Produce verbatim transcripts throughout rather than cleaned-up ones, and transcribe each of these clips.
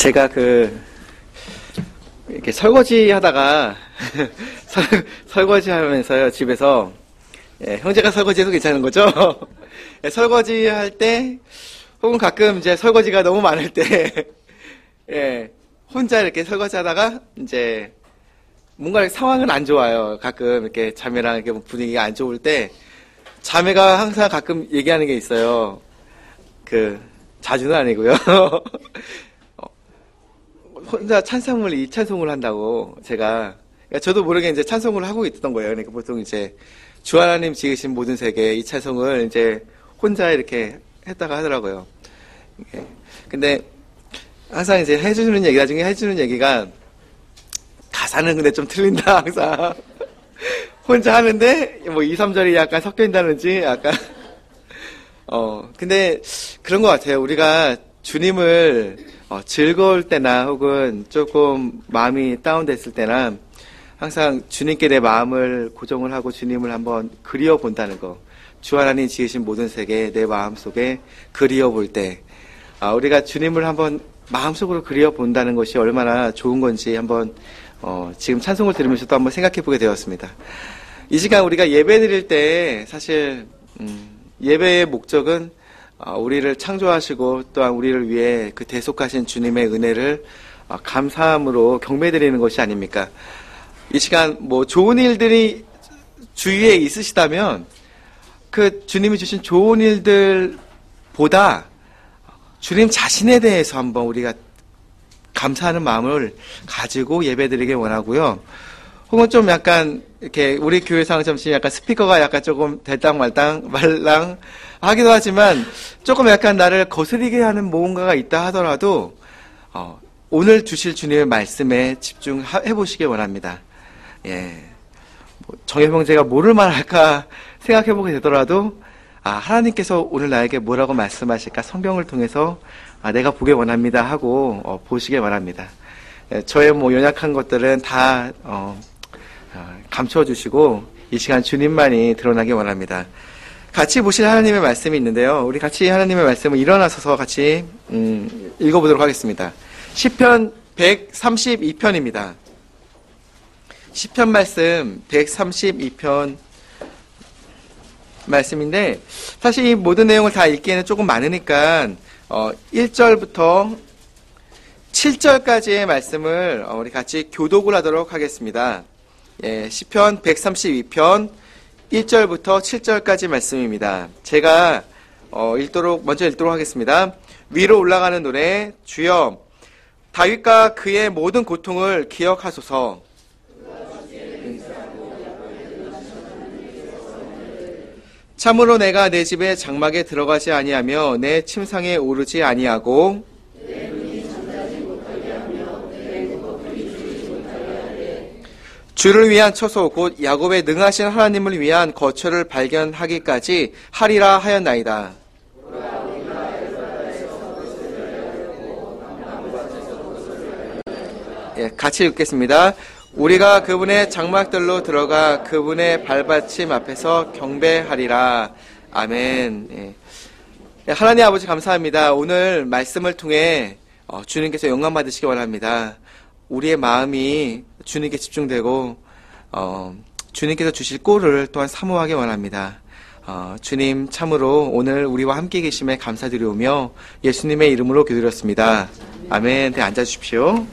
제가 그 이렇게 설거지 하다가 설, 설거지 하면서요 집에서 예, 형제가 설거지해도 괜찮은 거죠? 예, 설거지 할 때 혹은 가끔 이제 설거지가 너무 많을 때 예, 혼자 이렇게 설거지 하다가 이제 뭔가 상황은 안 좋아요. 가끔 이렇게 자매랑 이렇게 분위기가 안 좋을 때 자매가 항상 가끔 얘기하는 게 있어요. 그 자주는 아니고요. 혼자 찬송을 이 찬송을 한다고 제가 그러니까 저도 모르게 이제 찬송을 하고 있던 거예요. 그러니까 보통 이제 주 하나님 지으신 모든 세계 이 찬송을 이제 혼자 이렇게 했다가 하더라고요. 근데 항상 이제 해주는 얘기 나중에 해주는 얘기가 가사는 근데 좀 틀린다 항상 혼자 하는데 뭐 이, 삼 절이 약간 섞여 있다든지 약간 어 근데 그런 것 같아요. 우리가 주님을 어, 즐거울 때나 혹은 조금 마음이 다운됐을 때나 항상 주님께 내 마음을 고정을 하고 주님을 한번 그리워 본다는 거. 주 하나님 지으신 모든 세계 내 마음속에 그리워 볼 때 아, 우리가 주님을 한번 마음속으로 그리워 본다는 것이 얼마나 좋은 건지 한번 어, 지금 찬송을 들으면서 또 한번 생각해 보게 되었습니다. 이 시간 우리가 예배 드릴 때 사실 음, 예배의 목적은 어, 우리를 창조하시고 또한 우리를 위해 그 대속하신 주님의 은혜를 어, 감사함으로 경배드리는 것이 아닙니까? 이 시간 뭐 좋은 일들이 주위에 있으시다면 그 주님이 주신 좋은 일들보다 주님 자신에 대해서 한번 우리가 감사하는 마음을 가지고 예배드리길 원하고요. 혹은 좀 약간 이렇게 우리 교회상 점심 약간 스피커가 약간 조금 될당 말당 말랑 하기도 하지만 조금 약간 나를 거스리게 하는 뭔가가 있다 하더라도 어, 오늘 주실 주님의 말씀에 집중해 보시길 원합니다. 예, 뭐 정엽 형제가 뭐를 말할까 생각해 보게 되더라도 아 하나님께서 오늘 나에게 뭐라고 말씀하실까 성경을 통해서 아, 내가 보길 원합니다 하고 어, 보시길 원합니다. 예, 저의 뭐 연약한 것들은 다 어, 어, 감춰주시고 이 시간 주님만이 드러나길 원합니다. 같이 보실 하나님의 말씀이 있는데요. 우리 같이 하나님의 말씀을 일어나서서 같이 음, 읽어보도록 하겠습니다. 시편 백삼십이 편입니다. 시편 말씀 백삼십이 편 말씀인데 사실 이 모든 내용을 다 읽기에는 조금 많으니까 어, 일 절부터 칠 절까지의 말씀을 어, 우리 같이 교독을 하도록 하겠습니다. 예, 시편 백삼십이 편 일 절부터 칠 절까지 말씀입니다. 제가 어, 읽도록 먼저 읽도록 하겠습니다. 위로 올라가는 노래 주여 다윗과 그의 모든 고통을 기억하소서. 참으로 내가 내 집의 장막에 들어가지 아니하며 내 침상에 오르지 아니하고 주를 위한 처소 곧 야곱의 능하신 하나님을 위한 거처를 발견하기까지 하리라 하였나이다. 예, 같이 읽겠습니다. 우리가 그분의 장막들로 들어가 그분의 발받침 앞에서 경배하리라. 아멘. 예. 하나님 아버지 감사합니다. 오늘 말씀을 통해 어, 주님께서 영광 받으시기 원합니다. 우리의 마음이 주님께 집중되고 어, 주님께서 주실 꼴을 또한 사모하기 원합니다. 어, 주님 참으로 오늘 우리와 함께 계심에 감사드리오며 예수님의 이름으로 기도드렸습니다. 아멘. 네, 앉아주십시오.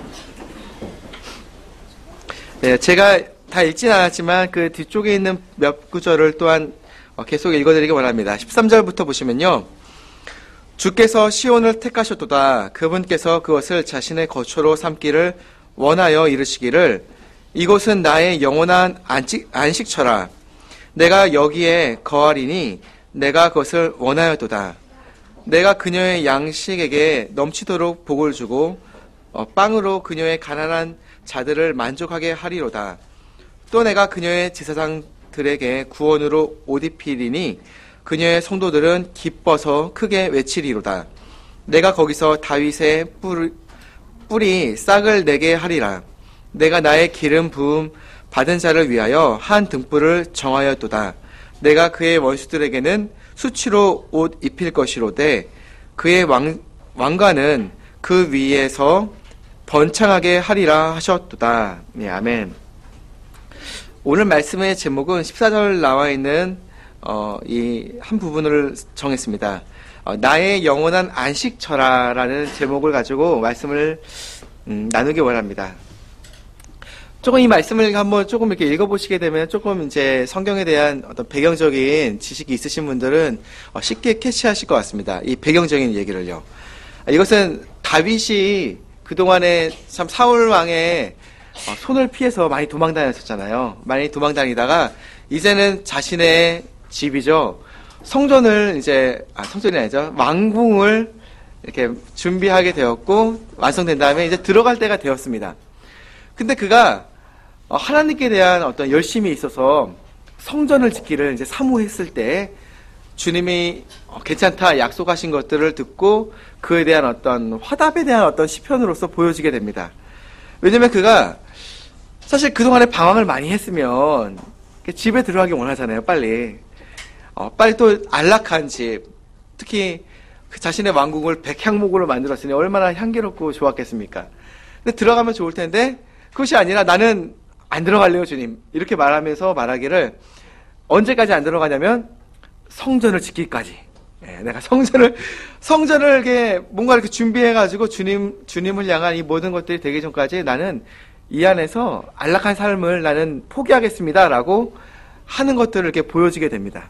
네, 제가 다 읽진 않았지만 그 뒤쪽에 있는 몇 구절을 또한 계속 읽어드리기 원합니다. 십삼 절부터 보시면요. 주께서 시온을 택하셨도다. 그분께서 그것을 자신의 거처로 삼기를 원하여 이르시기를 이곳은 나의 영원한 안식, 안식처라. 내가 여기에 거하리니 내가 그것을 원하였도다. 내가 그녀의 양식에게 넘치도록 복을 주고 어, 빵으로 그녀의 가난한 자들을 만족하게 하리로다. 또 내가 그녀의 제사장들에게 구원으로 옷 입히리니 그녀의 성도들은 기뻐서 크게 외치리로다. 내가 거기서 다윗의 뿔, 뿔이 싹을 내게 하리라. 내가 나의 기름 부음 받은 자를 위하여 한 등불을 정하였도다. 내가 그의 원수들에게는 수치로 옷 입힐 것이로되 그의 왕, 왕관은 그 위에서 번창하게 하리라 하셨도다. 네, 아멘. 오늘 말씀의 제목은 십사 절 나와 있는 어, 이 한 부분을 정했습니다. 어, 나의 영원한 안식처라라는 제목을 가지고 말씀을 음, 나누기 원합니다. 조금 이 말씀을 한번 조금 이렇게 읽어보시게 되면 조금 이제 성경에 대한 어떤 배경적인 지식이 있으신 분들은 어, 쉽게 캐치하실 것 같습니다. 이 배경적인 얘기를요. 이것은 다윗이 그동안에 참 사울 왕의 어, 손을 피해서 많이 도망 다녔었잖아요. 많이 도망 다니다가 이제는 자신의 집이죠. 성전을 이제, 아, 성전이 아니죠. 왕궁을 이렇게 준비하게 되었고, 완성된 다음에 이제 들어갈 때가 되었습니다. 근데 그가 하나님께 대한 어떤 열심이 있어서 성전을 짓기를 이제 사모했을 때 주님이 괜찮다 약속하신 것들을 듣고 그에 대한 어떤 화답에 대한 어떤 시편으로서 보여지게 됩니다. 왜냐면 그가 사실 그동안에 방황을 많이 했으면 집에 들어가기 원하잖아요, 빨리. 어, 빨리 또 안락한 집, 특히 그 자신의 왕궁을 백향목으로 만들었으니 얼마나 향기롭고 좋았겠습니까? 근데 들어가면 좋을 텐데 그것이 아니라 나는 안 들어갈래요, 주님. 이렇게 말하면서 말하기를 언제까지 안 들어가냐면 성전을 짓기까지. 예, 내가 성전을, 성전을 이렇게 뭔가 이렇게 준비해가지고 주님, 주님을 향한 이 모든 것들이 되기 전까지 나는 이 안에서 안락한 삶을 나는 포기하겠습니다. 라고 하는 것들을 이렇게 보여지게 됩니다.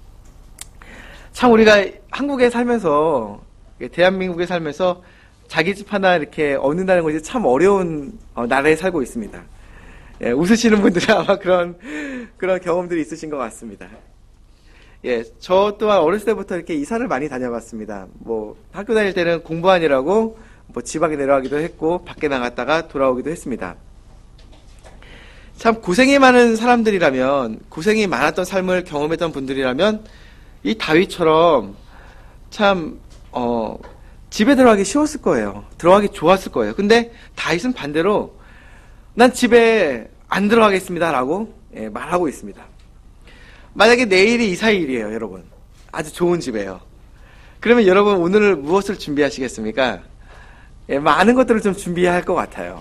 참 우리가 한국에 살면서, 대한민국에 살면서 자기 집 하나 이렇게 얻는다는 것이 참 어려운 나라에 살고 있습니다. 예, 웃으시는 분들은 아마 그런, 그런 경험들이 있으신 것 같습니다. 예, 저 또한 어렸을 때부터 이렇게 이사를 많이 다녀봤습니다. 뭐, 학교 다닐 때는 공부하느라고 뭐 지방에 내려가기도 했고, 밖에 나갔다가 돌아오기도 했습니다. 참 고생이 많은 사람들이라면, 고생이 많았던 삶을 경험했던 분들이라면, 이 다윗처럼 참, 어, 집에 들어가기 쉬웠을 거예요. 들어가기 좋았을 거예요. 근데 다윗은 반대로, 난 집에 안 들어가겠습니다. 라고 예, 말하고 있습니다. 만약에 내일이 이사일이에요, 여러분. 아주 좋은 집이에요. 그러면 여러분 오늘 무엇을 준비하시겠습니까? 예, 많은 것들을 좀 준비해야 할 것 같아요.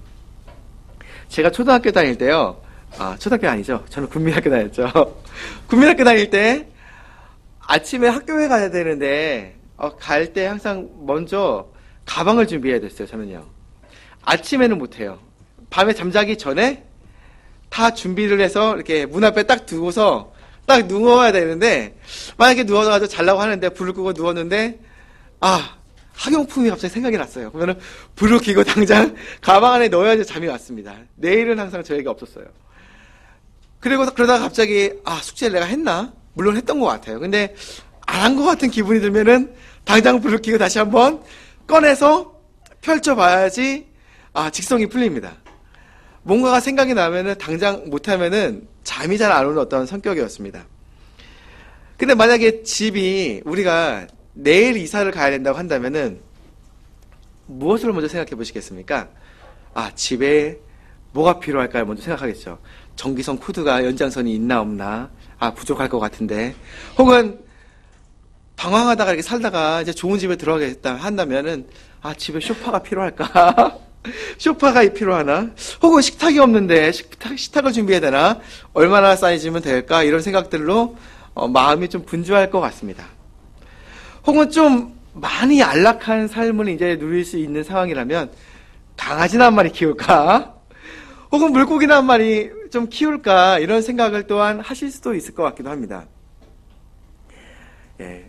제가 초등학교 다닐 때요. 아, 초등학교 아니죠. 저는 국민학교 다녔죠. 국민학교 다닐 때 아침에 학교에 가야 되는데 어, 갈 때 항상 먼저 가방을 준비해야 됐어요, 저는요. 아침에는 못해요. 밤에 잠자기 전에 다 준비를 해서 이렇게 문 앞에 딱 두고서 딱 누워야 되는데 만약에 누워가지고 자려고 하는데 불을 끄고 누웠는데 아 학용품이 갑자기 생각이 났어요. 그러면은 불을 켜고 당장 가방 안에 넣어야지 잠이 왔습니다. 내일은 항상 저에게 없었어요. 그리고 그러다가 갑자기 아 숙제를 내가 했나? 물론 했던 것 같아요. 근데 안 한 것 같은 기분이 들면은 당장 불을 켜고 다시 한번 꺼내서 펼쳐봐야지 아 직성이 풀립니다. 뭔가가 생각이 나면은 당장 못하면은 잠이 잘 안 오는 어떤 성격이었습니다. 근데 만약에 집이 우리가 내일 이사를 가야 된다고 한다면은 무엇을 먼저 생각해 보시겠습니까? 아, 집에 뭐가 필요할까요? 먼저 생각하겠죠. 전기선 코드가 연장선이 있나 없나? 아, 부족할 것 같은데. 혹은 방황하다가 이렇게 살다가 이제 좋은 집에 들어가겠다 한다면은 아, 집에 소파가 필요할까? 소파가 필요하나? 혹은 식탁이 없는데 식탁, 식탁을 준비해야 되나? 얼마나 사이즈면 될까? 이런 생각들로 어, 마음이 좀 분주할 것 같습니다. 혹은 좀 많이 안락한 삶을 이제 누릴 수 있는 상황이라면 강아지나 한 마리 키울까? 혹은 물고기나 한 마리 좀 키울까? 이런 생각을 또한 하실 수도 있을 것 같기도 합니다. 예.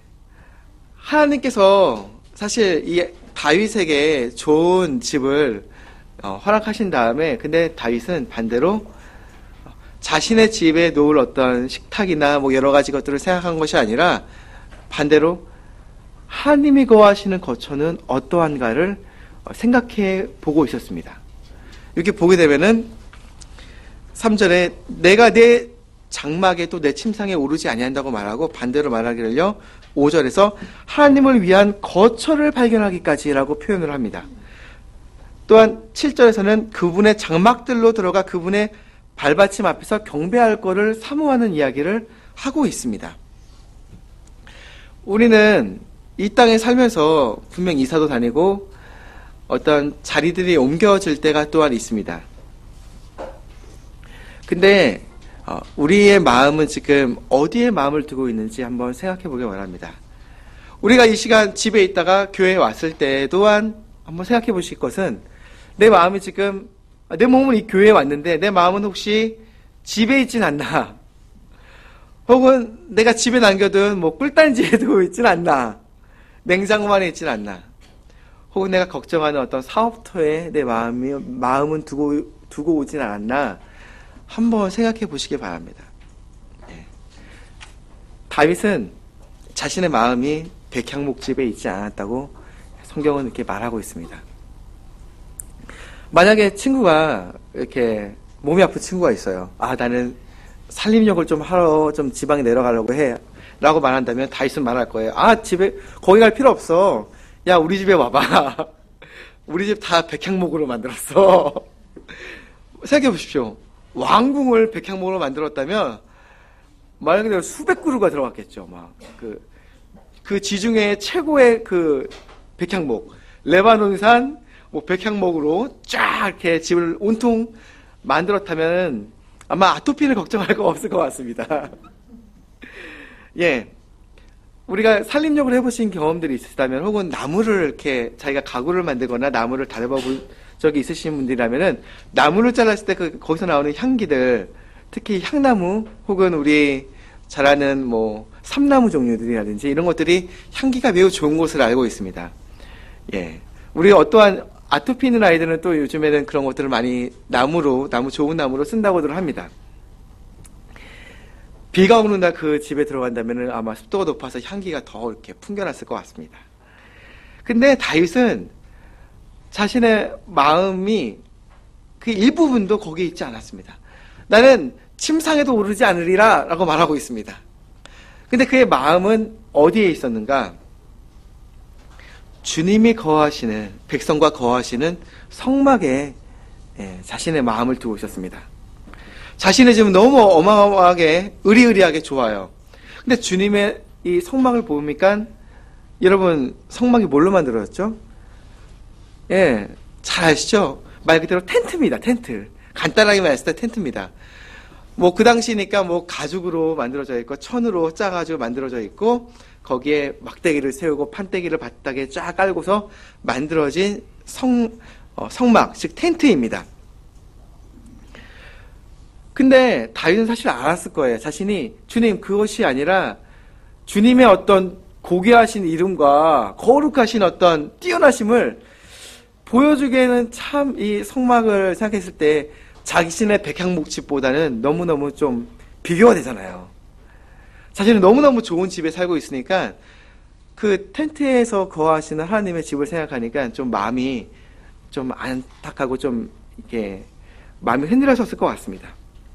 하나님께서 사실 이 다윗에게 좋은 집을 어, 허락하신 다음에 근데 다윗은 반대로 자신의 집에 놓을 어떤 식탁이나 뭐 여러 가지 것들을 생각한 것이 아니라 반대로 하나님이 거하시는 거처는 어떠한가를 생각해 보고 있었습니다. 이렇게 보게 되면은 삼 절에 내가 내 장막에 또 내 침상에 오르지 아니한다고 말하고 반대로 말하기를요. 오 절에서 하나님을 위한 거처를 발견하기까지라고 표현을 합니다. 또한 칠 절에서는 그분의 장막들로 들어가 그분의 발받침 앞에서 경배할 것을 사모하는 이야기를 하고 있습니다. 우리는 이 땅에 살면서 분명 이사도 다니고 어떤 자리들이 옮겨질 때가 또한 있습니다. 근데 어, 우리의 마음은 지금 어디에 마음을 두고 있는지 한번 생각해 보기 바랍니다. 우리가 이 시간 집에 있다가 교회에 왔을 때 또한 한번 생각해 보실 것은 내 마음이 지금 내 몸은 이 교회에 왔는데 내 마음은 혹시 집에 있진 않나? 혹은 내가 집에 남겨둔 뭐 꿀단지에 두고 있진 않나? 냉장고 안에 있진 않나? 혹은 내가 걱정하는 어떤 사업터에 내 마음이 마음은 두고 두고 오진 않았나? 한번 생각해 보시기 바랍니다. 네. 다윗은 자신의 마음이 백향목집에 있지 않았다고 성경은 이렇게 말하고 있습니다. 만약에 친구가 이렇게 몸이 아픈 친구가 있어요. 아, 나는 산림욕을 좀 하러 좀 지방에 내려가려고 해. 라고 말한다면 다윗은 말할 거예요. 아, 집에, 거기 갈 필요 없어. 야, 우리 집에 와봐. 우리 집 다 백향목으로 만들었어. 생각해 보십시오. 왕궁을 백향목으로 만들었다면 말 그대로 수백 그루가 들어갔겠죠. 막 그 그 지중해 최고의 그 백향목, 레바논산 뭐 백향목으로 쫙 이렇게 집을 온통 만들었다면 아마 아토피를 걱정할 거 없을 것 같습니다. 예, 우리가 산림욕을 해보신 경험들이 있으시다면, 혹은 나무를 이렇게 자기가 가구를 만들거나 나무를 다려봐 본 적이 있으신 분들이라면은 나무를 잘랐을 때 그 거기서 나오는 향기들, 특히 향나무 혹은 우리 잘 아는 뭐 삼나무 종류들이라든지 이런 것들이 향기가 매우 좋은 것을 알고 있습니다. 예, 우리 어떠한 아토피 있는 아이들은 또 요즘에는 그런 것들을 많이 나무로, 나무 좋은 나무로 쓴다고들 합니다. 비가 오는 날 그 집에 들어간다면 아마 습도가 높아서 향기가 더 이렇게 풍겨났을 것 같습니다. 근데 다윗은 자신의 마음이 그 일부분도 거기에 있지 않았습니다. 나는 침상에도 오르지 않으리라 라고 말하고 있습니다. 근데 그의 마음은 어디에 있었는가? 주님이 거하시는, 백성과 거하시는 성막에 예, 자신의 마음을 두고 있었습니다. 자신의 집은 너무 어마어마하게 의리의리하게 좋아요. 근데 주님의 이 성막을 보니까, 여러분 성막이 뭘로 만들어졌죠? 예, 잘 아시죠? 말 그대로 텐트입니다. 텐트. 간단하게 말했을 때 텐트입니다. 뭐 그 당시니까 뭐 가죽으로 만들어져 있고 천으로 짜가지고 만들어져 있고, 거기에 막대기를 세우고 판때기를 바닥에 쫙 깔고서 만들어진 성, 어, 성막, 즉 텐트입니다. 근데 다윗은 사실 알았을 거예요. 자신이 주님, 그것이 아니라 주님의 어떤 고귀하신 이름과 거룩하신 어떤 뛰어나심을 보여주기에는 참 이 성막을 생각했을 때 자신의 백향목집보다는 너무너무 좀 비교가 되잖아요. 자신은 너무너무 좋은 집에 살고 있으니까 그 텐트에서 거하시는 하나님의 집을 생각하니까 좀 마음이 좀 안타깝고 좀 이렇게 마음이 흔들렸었을 것 같습니다.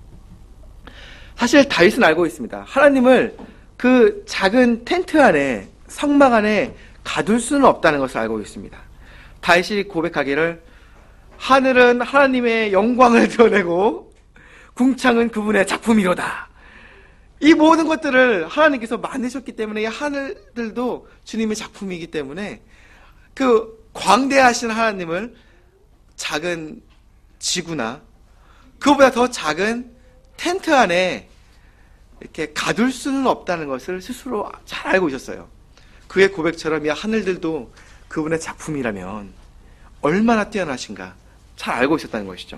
사실 다윗은 알고 있습니다. 하나님을 그 작은 텐트 안에, 성막 안에 가둘 수는 없다는 것을 알고 있습니다. 다윗이 고백하기를 하늘은 하나님의 영광을 드러내고 궁창은 그분의 작품이로다. 이 모든 것들을 하나님께서 만드셨기 때문에 이 하늘들도 주님의 작품이기 때문에 그 광대하신 하나님을 작은 지구나 그보다 더 작은 텐트 안에 이렇게 가둘 수는 없다는 것을 스스로 잘 알고 있었어요. 그의 고백처럼 이 하늘들도 그분의 작품이라면 얼마나 뛰어나신가 잘 알고 있었다는 것이죠.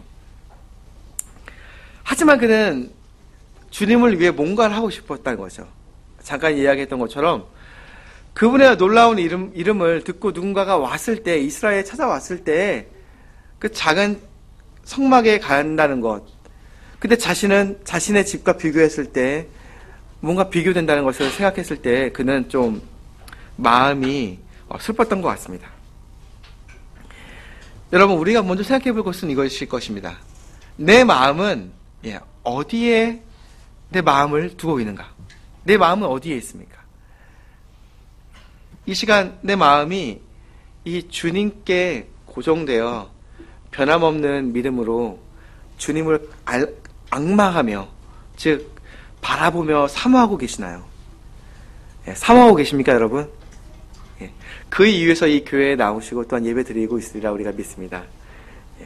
하지만 그는 주님을 위해 뭔가를 하고 싶었다는 거죠. 잠깐 이야기했던 것처럼 그분의 놀라운 이름, 이름을 듣고 누군가가 왔을 때, 이스라엘에 찾아왔을 때 그 작은 성막에 간다는 것, 근데 자신은 자신의 집과 비교했을 때 뭔가 비교된다는 것을 생각했을 때 그는 좀 마음이 슬펐던 것 같습니다. 여러분, 우리가 먼저 생각해 볼 것은 이것일 것입니다. 내 마음은 어디에 내 마음을 두고 있는가? 내 마음은 어디에 있습니까? 이 시간 내 마음이 이 주님께 고정되어 변함없는 믿음으로 주님을 알, 앙망하며, 즉 바라보며 사모하고 계시나요? 예, 사모하고 계십니까, 여러분? 예. 그 이유에서 이 교회에 나오시고 또한 예배 드리고 있으리라 우리가 믿습니다. 예.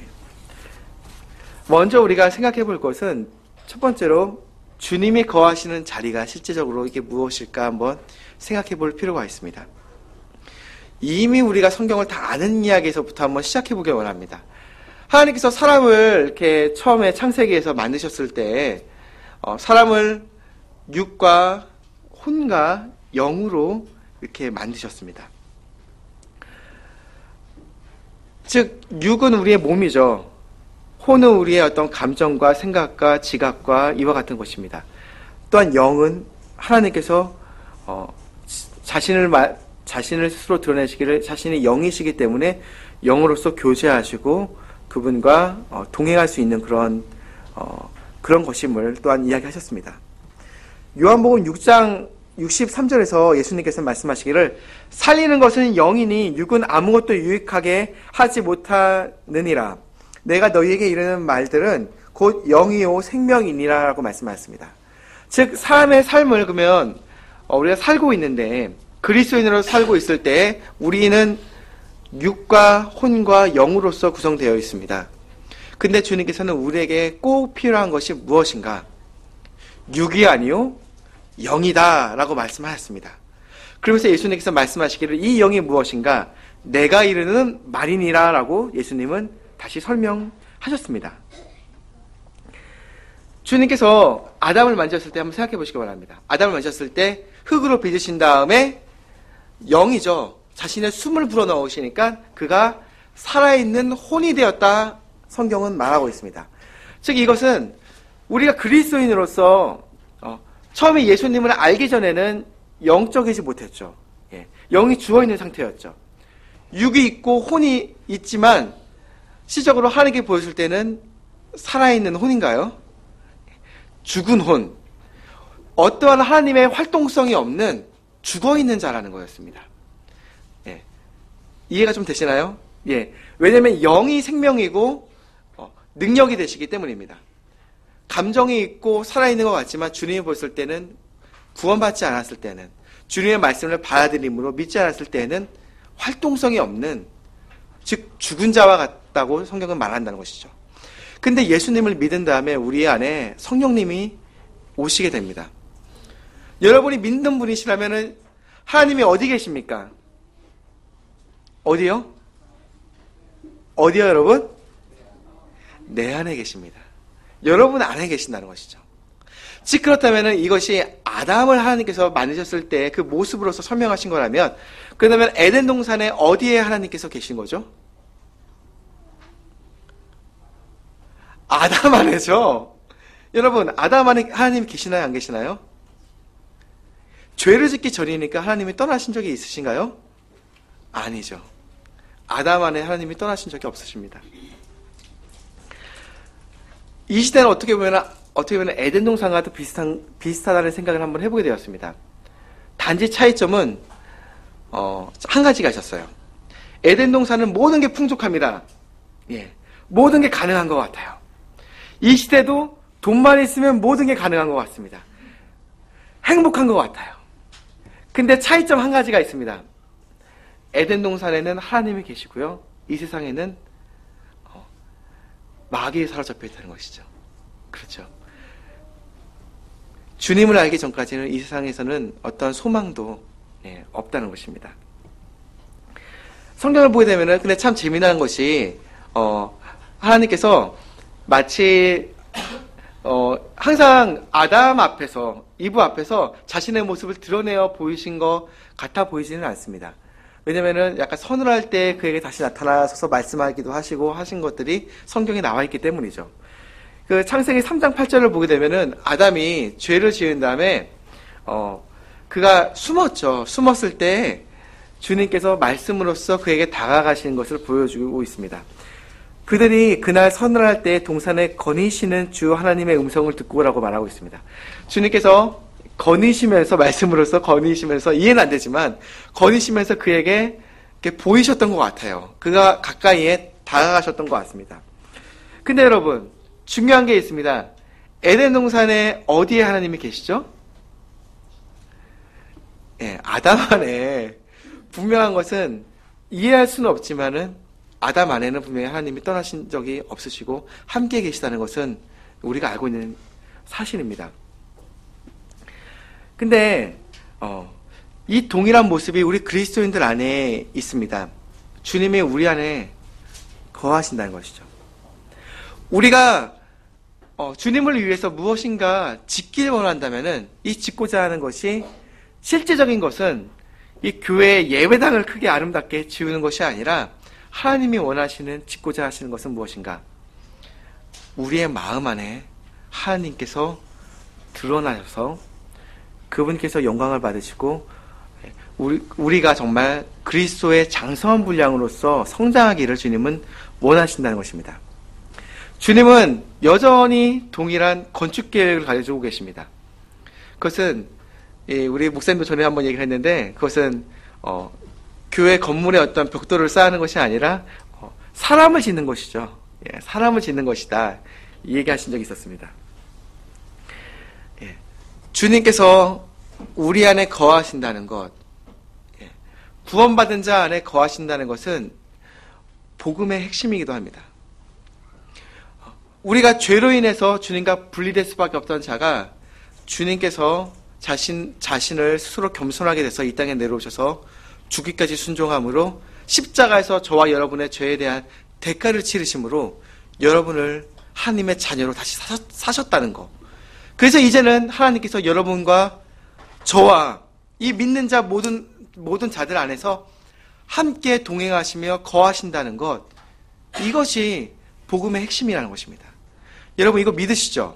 먼저 우리가 생각해 볼 것은 첫 번째로 주님이 거하시는 자리가 실제적으로 이게 무엇일까 한번 생각해 볼 필요가 있습니다. 이미 우리가 성경을 다 아는 이야기에서부터 한번 시작해 보길 원합니다. 하나님께서 사람을 이렇게 처음에 창세기에서 만드셨을 때 어, 사람을 육과 혼과 영으로 이렇게 만드셨습니다. 즉 육은 우리의 몸이죠. 혼은 우리의 어떤 감정과 생각과 지각과 이와 같은 것입니다. 또한 영은 하나님께서 어, 자신을 마, 자신을 스스로 드러내시기를 자신이 영이시기 때문에 영으로서 교제하시고 그분과 어, 동행할 수 있는 그런 어, 그런 것임을 또한 이야기하셨습니다. 요한복음 육 장 육십삼 절에서 예수님께서 말씀하시기를 살리는 것은 영이니 육은 아무것도 유익하게 하지 못하느니라. 내가 너희에게 이르는 말들은 곧 영이요 생명이니라 라고 말씀하셨습니다. 즉 사람의 삶을 그러면 우리가 살고 있는데 그리스도인으로 살고 있을 때 우리는 육과 혼과 영으로서 구성되어 있습니다. 근데 주님께서는 우리에게 꼭 필요한 것이 무엇인가? 육이 아니요 영이다 라고 말씀하셨습니다. 그러면서 예수님께서 말씀하시기를 이 영이 무엇인가? 내가 이르는 말이니라 라고 예수님은 다시 설명하셨습니다. 주님께서 아담을 만졌을 때 한번 생각해 보시기 바랍니다. 아담을 만졌을 때 흙으로 빚으신 다음에 영이죠. 자신의 숨을 불어넣으시니까 그가 살아있는 혼이 되었다 성경은 말하고 있습니다. 즉 이것은 우리가 그리스도인으로서 어, 처음에 예수님을 알기 전에는 영적이지 못했죠. 예, 영이 주어있는 상태였죠. 육이 있고 혼이 있지만 시적으로 하나님께 보였을 때는 살아있는 혼인가요? 죽은 혼. 어떠한 하나님의 활동성이 없는 죽어있는 자라는 거였습니다. 예. 이해가 좀 되시나요? 예. 왜냐면 영이 생명이고 어, 능력이 되시기 때문입니다. 감정이 있고 살아있는 것 같지만 주님이 보였을 때는 구원받지 않았을 때는 주님의 말씀을 받아들임으로 믿지 않았을 때는 활동성이 없는 즉 죽은 자와 같다고 성경은 말한다는 것이죠. 근데 예수님을 믿은 다음에 우리 안에 성령님이 오시게 됩니다. 여러분이 믿는 분이시라면 하나님이 어디 계십니까? 어디요? 어디요 여러분? 내 안에 계십니다. 여러분 안에 계신다는 것이죠. 즉 그렇다면 이것이 아담을 하나님께서 만드셨을 때 그 모습으로서 설명하신 거라면 그러면 에덴 동산에 어디에 하나님께서 계신 거죠? 아담 안에죠. 여러분 아담 안에 하나님 계시나요? 안 계시나요? 죄를 짓기 전이니까 하나님이 떠나신 적이 있으신가요? 아니죠. 아담 안에 하나님이 떠나신 적이 없으십니다. 이 시대는 어떻게 보면 어떻게 보면 에덴 동산과도 비슷한 비슷하다는 생각을 한번 해보게 되었습니다. 단지 차이점은 어, 한 가지가 있었어요. 에덴 동산은 모든 게 풍족합니다. 예, 모든 게 가능한 것 같아요. 이 시대도 돈만 있으면 모든 게 가능한 것 같습니다. 행복한 것 같아요. 근데 차이점 한 가지가 있습니다. 에덴 동산에는 하나님이 계시고요. 이 세상에는 어, 마귀에 사로잡혀 있다는 것이죠. 그렇죠. 주님을 알기 전까지는 이 세상에서는 어떤 소망도 예, 없다는 것입니다. 성경을 보게 되면은 근데 참 재미난 것이 어, 하나님께서 마치 어, 항상 아담 앞에서 이브 앞에서 자신의 모습을 드러내어 보이신 것 같아 보이지는 않습니다. 왜냐면은 약간 서늘할 때 그에게 다시 나타나셔서 말씀하기도 하시고 하신 것들이 성경에 나와 있기 때문이죠. 그 창세기 삼 장 팔 절을 보게 되면은 아담이 죄를 지은 다음에 어 그가 숨었죠. 숨었을 때 주님께서 말씀으로써 그에게 다가가시는 것을 보여주고 있습니다. 그들이 그날 서늘할 때 동산에 거니시는 주 하나님의 음성을 듣고 오라고 말하고 있습니다. 주님께서 거니시면서 말씀으로써 거니시면서 이해는 안 되지만 거니시면서 그에게 이렇게 보이셨던 것 같아요. 그가 가까이에 다가가셨던 것 같습니다. 근데 여러분 중요한 게 있습니다. 에덴 동산에 어디에 하나님이 계시죠? 예, 아담 안에 분명한 것은 이해할 수는 없지만은 아담 안에는 분명히 하나님이 떠나신 적이 없으시고 함께 계시다는 것은 우리가 알고 있는 사실입니다. 근데 어, 이 동일한 모습이 우리 그리스도인들 안에 있습니다. 주님이 우리 안에 거하신다는 것이죠. 우리가 어, 주님을 위해서 무엇인가 짓길 원한다면은 이 짓고자 하는 것이 실제적인 것은 이 교회의 예배당을 크게 아름답게 지우는 것이 아니라 하나님이 원하시는 짓고자 하시는 것은 무엇인가? 우리의 마음 안에 하나님께서 드러나셔서 그분께서 영광을 받으시고 우리, 우리가 정말 그리스도의 장성한 분량으로서 성장하기를 주님은 원하신다는 것입니다. 주님은 여전히 동일한 건축 계획을 가지고 계십니다. 그것은 우리 목사님도 전에 한번 얘기를 했는데 그것은 어, 교회 건물의 어떤 벽돌을 쌓는 것이 아니라 어, 사람을 짓는 것이죠. 예, 사람을 짓는 것이다. 이 얘기하신 적이 있었습니다. 예, 주님께서 우리 안에 거하신다는 것, 예, 구원받은 자 안에 거하신다는 것은 복음의 핵심이기도 합니다. 우리가 죄로 인해서 주님과 분리될 수밖에 없던 자가 주님께서 자신, 자신을 스스로 겸손하게 돼서 이 땅에 내려오셔서 죽기까지 순종함으로 십자가에서 저와 여러분의 죄에 대한 대가를 치르심으로 여러분을 하나님의 자녀로 다시 사셨, 사셨다는 거. 그래서 이제는 하나님께서 여러분과 저와 이 믿는 자 모든, 모든 자들 안에서 함께 동행하시며 거하신다는 것. 이것이 복음의 핵심이라는 것입니다. 여러분 이거 믿으시죠?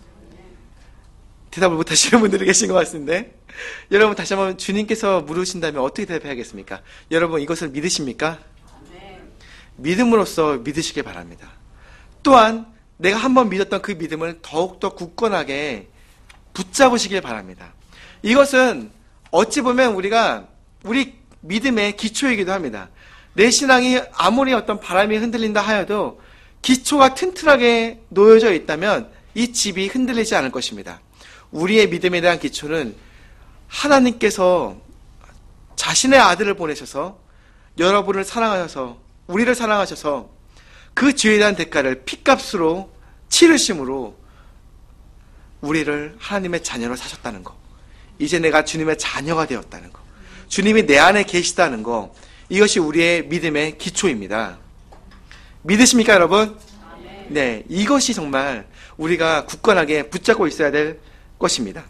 대답을 못하시는 분들이 계신 것 같은데 여러분 다시 한번 주님께서 물으신다면 어떻게 대답해야겠습니까? 여러분 이것을 믿으십니까? 네. 믿음으로써 믿으시길 바랍니다. 또한 내가 한번 믿었던 그 믿음을 더욱더 굳건하게 붙잡으시길 바랍니다. 이것은 어찌 보면 우리가 우리 믿음의 기초이기도 합니다. 내 신앙이 아무리 어떤 바람이 흔들린다 하여도 기초가 튼튼하게 놓여져 있다면 이 집이 흔들리지 않을 것입니다. 우리의 믿음에 대한 기초는 하나님께서 자신의 아들을 보내셔서 여러분을 사랑하셔서 우리를 사랑하셔서 그 죄에 대한 대가를 피값으로 치르심으로 우리를 하나님의 자녀로 사셨다는 것. 이제 내가 주님의 자녀가 되었다는 것. 주님이 내 안에 계시다는 것. 이것이 우리의 믿음의 기초입니다. 믿으십니까, 여러분? 네, 이것이 정말 우리가 굳건하게 붙잡고 있어야 될 것입니다.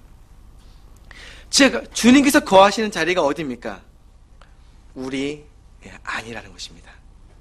즉, 주님께서 거하시는 자리가 어디입니까? 우리 안이라는 것입니다.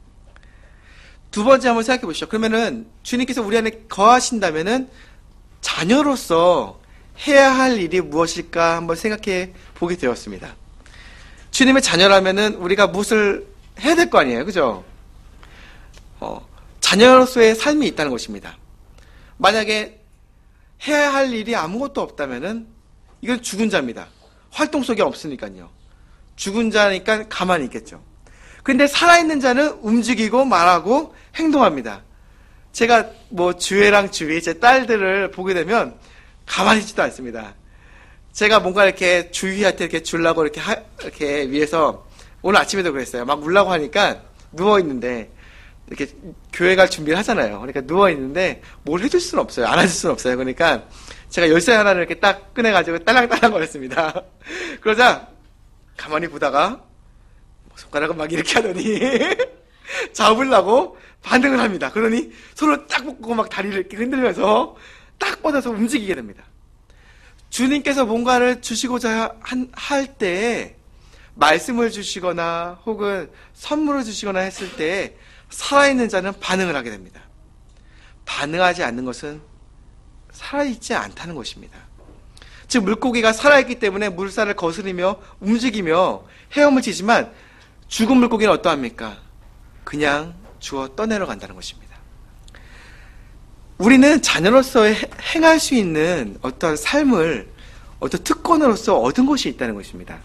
두 번째 한번 생각해 보시죠. 그러면은 주님께서 우리 안에 거하신다면은 자녀로서 해야 할 일이 무엇일까 한번 생각해 보게 되었습니다. 주님의 자녀라면은 우리가 무엇을 해야 될 거 아니에요, 그죠? 어, 자녀로서의 삶이 있다는 것입니다. 만약에 해야 할 일이 아무것도 없다면은 이건 죽은 자입니다. 활동성이 없으니까요. 죽은 자니까 가만히 있겠죠. 근데 살아있는 자는 움직이고 말하고 행동합니다. 제가 뭐 주애랑 주희, 제 딸들을 보게 되면 가만히 있지도 않습니다. 제가 뭔가 이렇게 주희한테 이렇게 주려고 이렇게 하, 이렇게 위해서 오늘 아침에도 그랬어요. 막 울라고 하니까 누워있는데 이렇게 교회 갈 준비를 하잖아요. 그러니까 누워있는데 뭘 해줄 수는 없어요. 안아줄 수는 없어요. 그러니까 제가 열쇠 하나를 이렇게 딱 꺼내가지고 딸랑딸랑 거렸습니다. 그러자 가만히 보다가 손가락을 막 이렇게 하더니 잡으려고 반응을 합니다. 그러니 손을 딱 묶고 막 다리를 이렇게 흔들면서 딱 뻗어서 움직이게 됩니다. 주님께서 뭔가를 주시고자 한, 할 때에 말씀을 주시거나 혹은 선물을 주시거나 했을 때에 살아있는 자는 반응을 하게 됩니다. 반응하지 않는 것은 살아있지 않다는 것입니다. 즉 물고기가 살아있기 때문에 물살을 거스리며 움직이며 헤엄을 치지만 죽은 물고기는 어떠합니까? 그냥 죽어 떠내려 간다는 것입니다. 우리는 자녀로서 행할 수 있는 어떤 삶을 어떤 특권으로서 얻은 것이 있다는 것입니다.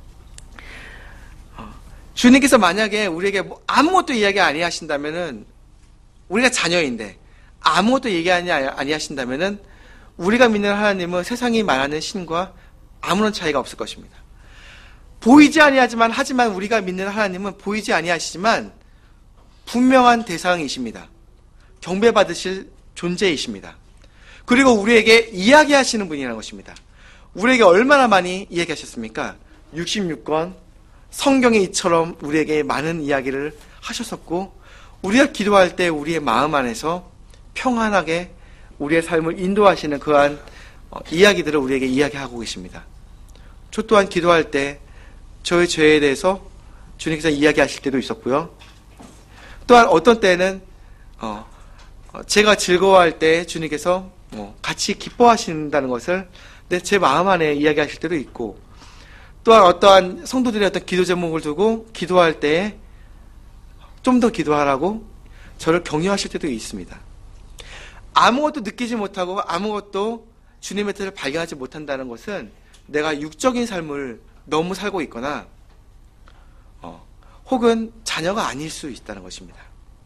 주님께서 만약에 우리에게 뭐 아무것도 이야기 아니하신다면은 우리가 자녀인데 아무것도 얘기 아니하신다면은 우리가 믿는 하나님은 세상이 말하는 신과 아무런 차이가 없을 것입니다. 보이지 아니하지만 하지만 우리가 믿는 하나님은 보이지 아니하시지만 분명한 대상이십니다. 경배받으실 존재이십니다. 그리고 우리에게 이야기하시는 분이라는 것입니다. 우리에게 얼마나 많이 이야기하셨습니까? 육십육 권 성경에 이처럼 우리에게 많은 이야기를 하셨었고, 우리가 기도할 때 우리의 마음 안에서 평안하게 우리의 삶을 인도하시는 그러한 이야기들을 우리에게 이야기하고 계십니다. 저 또한 기도할 때 저의 죄에 대해서 주님께서 이야기하실 때도 있었고요. 또한 어떤 때는 어, 제가 즐거워할 때 주님께서 뭐 같이 기뻐하신다는 것을 내 제 마음 안에 이야기하실 때도 있고, 또한 어떠한 성도들의 어떤 기도 제목을 두고 기도할 때 좀 더 기도하라고 저를 격려하실 때도 있습니다. 아무것도 느끼지 못하고 아무것도 주님의 뜻을 발견하지 못한다는 것은 내가 육적인 삶을 너무 살고 있거나 어, 혹은 자녀가 아닐 수 있다는 것입니다.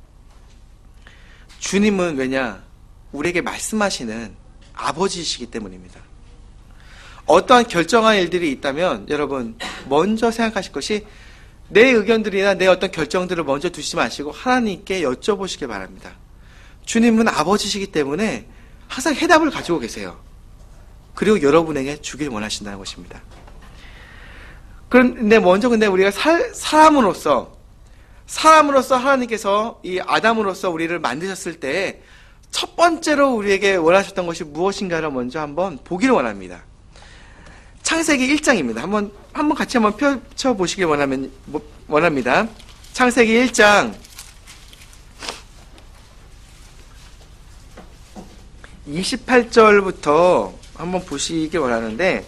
주님은 왜냐? 우리에게 말씀하시는 아버지이시기 때문입니다. 어떠한 결정한 일들이 있다면 여러분 먼저 생각하실 것이, 내 의견들이나 내 어떤 결정들을 먼저 두시지 마시고 하나님께 여쭤보시길 바랍니다. 주님은 아버지시기 때문에 항상 해답을 가지고 계세요. 그리고 여러분에게 주길 원하신다는 것입니다. 그런데 먼저 근데 우리가 살, 사람으로서 사람으로서 하나님께서 이 아담으로서 우리를 만드셨을 때 첫 번째로 우리에게 원하셨던 것이 무엇인가를 먼저 한번 보기를 원합니다. 창세기 일 장입니다. 한번 한번 같이 한번 펼쳐 보시길 원하면 원합니다. 창세기 일 장 이십팔 절부터 한번 보시길 원하는데,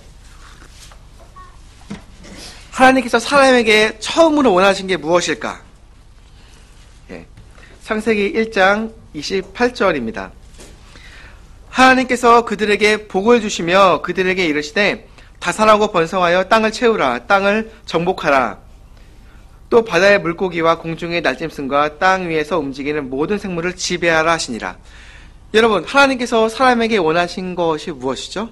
하나님께서 사람에게 처음으로 원하신 게 무엇일까? 예. 창세기 일 장 이십팔 절입니다. 하나님께서 그들에게 복을 주시며 그들에게 이르시되 다산하고 번성하여 땅을 채우라. 땅을 정복하라. 또 바다의 물고기와 공중의 날짐승과 땅 위에서 움직이는 모든 생물을 지배하라 하시니라. 여러분, 하나님께서 사람에게 원하신 것이 무엇이죠?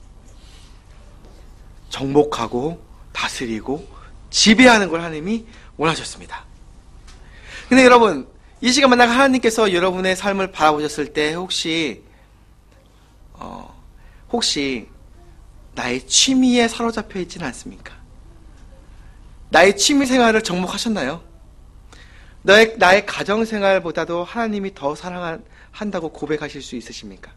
정복하고 다스리고 지배하는 걸 하나님이 원하셨습니다. 근데 여러분, 이 시간 만약 하나님께서 여러분의 삶을 바라보셨을 때 혹시 어, 혹시 나의 취미에 사로잡혀 있지는 않습니까? 나의 취미 생활을 정복하셨나요? 너의, 나의 가정 생활보다도 하나님이 더 사랑한다고 고백하실 수 있으십니까?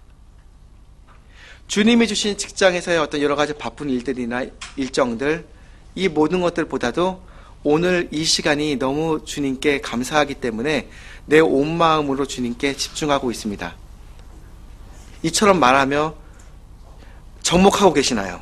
주님이 주신 직장에서의 어떤 여러 가지 바쁜 일들이나 일정들, 이 모든 것들보다도 오늘 이 시간이 너무 주님께 감사하기 때문에 내 온 마음으로 주님께 집중하고 있습니다. 이처럼 말하며 정목하고 계시나요?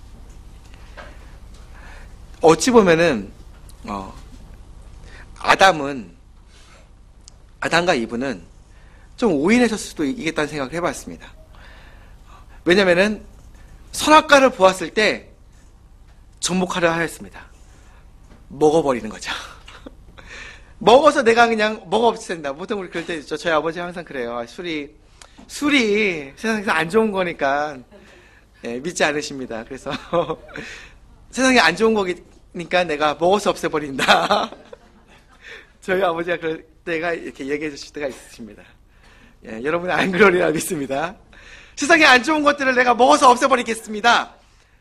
어찌 보면은 어, 아담은 아담과 이브는 좀 오인했을 수도 있겠다는 생각을 해봤습니다. 왜냐면은 선악과를 보았을 때 정복하려 하였습니다. 먹어버리는 거죠. 먹어서 내가 그냥 먹어 없앤다. 보통 우리 그럴 때 있죠. 저희 아버지 항상 그래요. 술이 술이 세상에서 안 좋은 거니까 예, 믿지 않으십니다. 그래서 세상에 안 좋은 거니까 내가 먹어서 없애버린다. 저희 아버지가 그럴 때가 이렇게 얘기해 주실 때가 있으십니다. 예, 여러분은 안 그러리라 믿습니다. 세상에 안 좋은 것들을 내가 먹어서 없애버리겠습니다.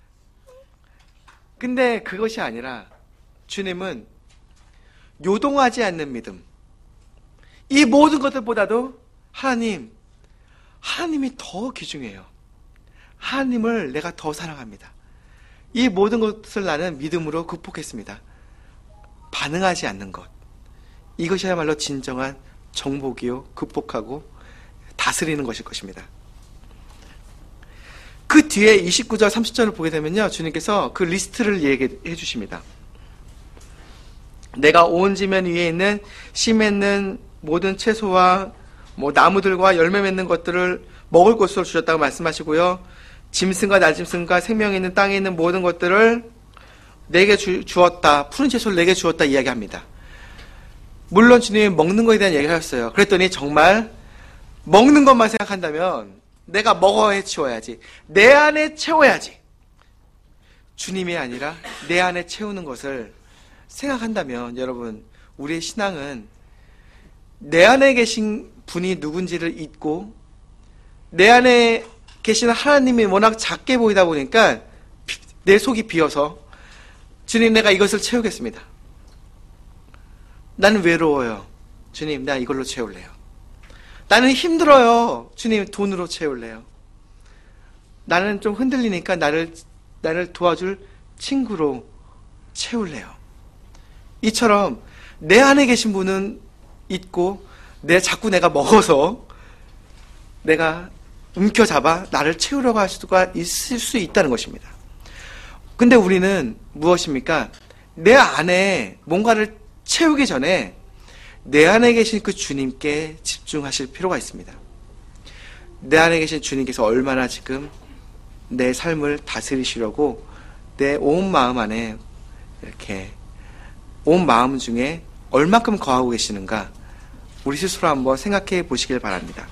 근데 그것이 아니라 주님은 요동하지 않는 믿음, 이 모든 것들보다도 하나님, 하나님이 더 귀중해요. 하나님을 내가 더 사랑합니다. 이 모든 것을 나는 믿음으로 극복했습니다. 반응하지 않는 것, 이것이야말로 진정한 정복이요, 극복하고 다스리는 것일 것입니다. 그 뒤에 이십구 절 삼십 절을 보게 되면요, 주님께서 그 리스트를 얘기해 주십니다. 내가 온 지면 위에 있는 씨 맺는 모든 채소와 뭐 나무들과 열매 맺는 것들을 먹을 것으로 주셨다고 말씀하시고요, 짐승과 날짐승과 생명이 있는 땅에 있는 모든 것들을 내게 주, 주었다. 푸른 채소를 내게 주었다 이야기합니다. 물론 주님이 먹는 것에 대한 얘기를 하셨어요. 그랬더니 정말 먹는 것만 생각한다면 내가 먹어 해치워야지, 내 안에 채워야지, 주님이 아니라 내 안에 채우는 것을 생각한다면 여러분, 우리의 신앙은 내 안에 계신 분이 누군지를 잊고 내 안에 계시는 하나님이 워낙 작게 보이다 보니까 내 속이 비어서 주님, 내가 이것을 채우겠습니다. 나는 외로워요. 주님, 나 이걸로 채울래요. 나는 힘들어요. 주님, 돈으로 채울래요. 나는 좀 흔들리니까 나를, 나를 도와줄 친구로 채울래요. 이처럼 내 안에 계신 분은 있고 내 자꾸 내가 먹어서 내가 움켜잡아 나를 채우려고 할 수가 있을 수 있다는 것입니다. 근데 우리는 무엇입니까? 내 안에 뭔가를 채우기 전에 내 안에 계신 그 주님께 집중하실 필요가 있습니다. 내 안에 계신 주님께서 얼마나 지금 내 삶을 다스리시려고 내 온 마음 안에 이렇게 온 마음 중에 얼마큼 거하고 계시는가, 우리 스스로 한번 생각해 보시길 바랍니다.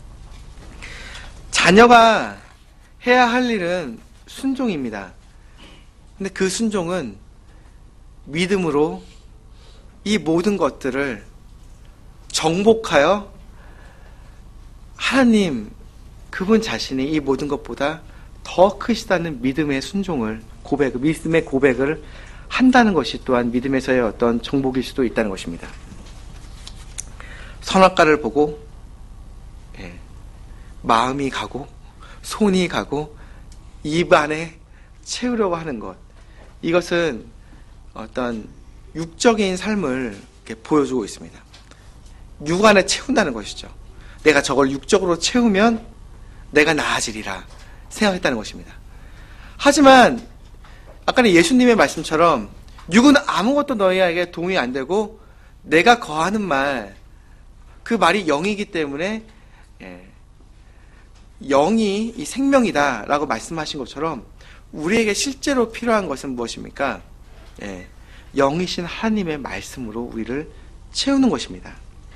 자녀가 해야 할 일은 순종입니다. 근데 그 순종은 믿음으로 이 모든 것들을 정복하여 하나님, 그분 자신이 이 모든 것보다 더 크시다는 믿음의 순종을, 고백, 믿음의 고백을 한다는 것이 또한 믿음에서의 어떤 정복일 수도 있다는 것입니다. 선악과를 보고 예, 마음이 가고 손이 가고 입 안에 채우려고 하는 것, 이것은 어떤 육적인 삶을 이렇게 보여주고 있습니다. 육 안에 채운다는 것이죠. 내가 저걸 육적으로 채우면 내가 나아지리라 생각했다는 것입니다. 하지만 아까는 예수님의 말씀처럼 육은 아무것도 너희에게 도움이 안 되고 내가 거하는 말, 그 말이 영이기 때문에 예, 영이 이 생명이다 라고 말씀하신 것처럼 우리에게 실제로 필요한 것은 무엇입니까? 예, 영이신 하나님의 말씀으로 우리를 채우는 것입니다.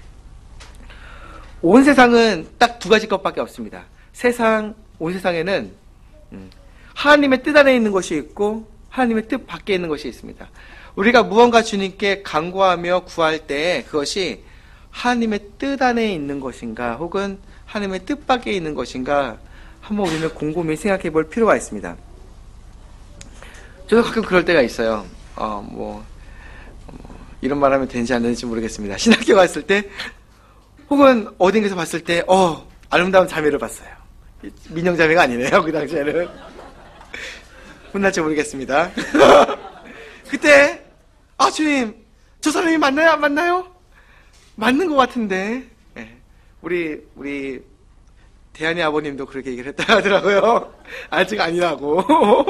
온 세상은 딱 두 가지 것밖에 없습니다. 세상, 온 세상에는 하나님의 뜻 안에 있는 것이 있고 하나님의 뜻 밖에 있는 것이 있습니다. 우리가 무언가 주님께 간구하며 구할 때 그것이 하나님의 뜻 안에 있는 것인가 혹은 하나님의 뜻 밖에 있는 것인가 한번 우리는 곰곰이 생각해 볼 필요가 있습니다. 저도 가끔 그럴 때가 있어요. 어, 뭐, 뭐 이런 말 하면 되는지 안 되는지 모르겠습니다. 신학교 갔을 때 혹은 어딘가에서 봤을 때 어, 아름다운 자매를 봤어요. 민영 자매가 아니네요. 그 당시에는. 혼날지 모르겠습니다. 그때 아 주님, 저 사람이 맞나요? 안 맞나요? 맞는 것 같은데. 네. 우리 우리 대한이 아버님도 그렇게 얘기를 했다 하더라고요. 아직 아니라고.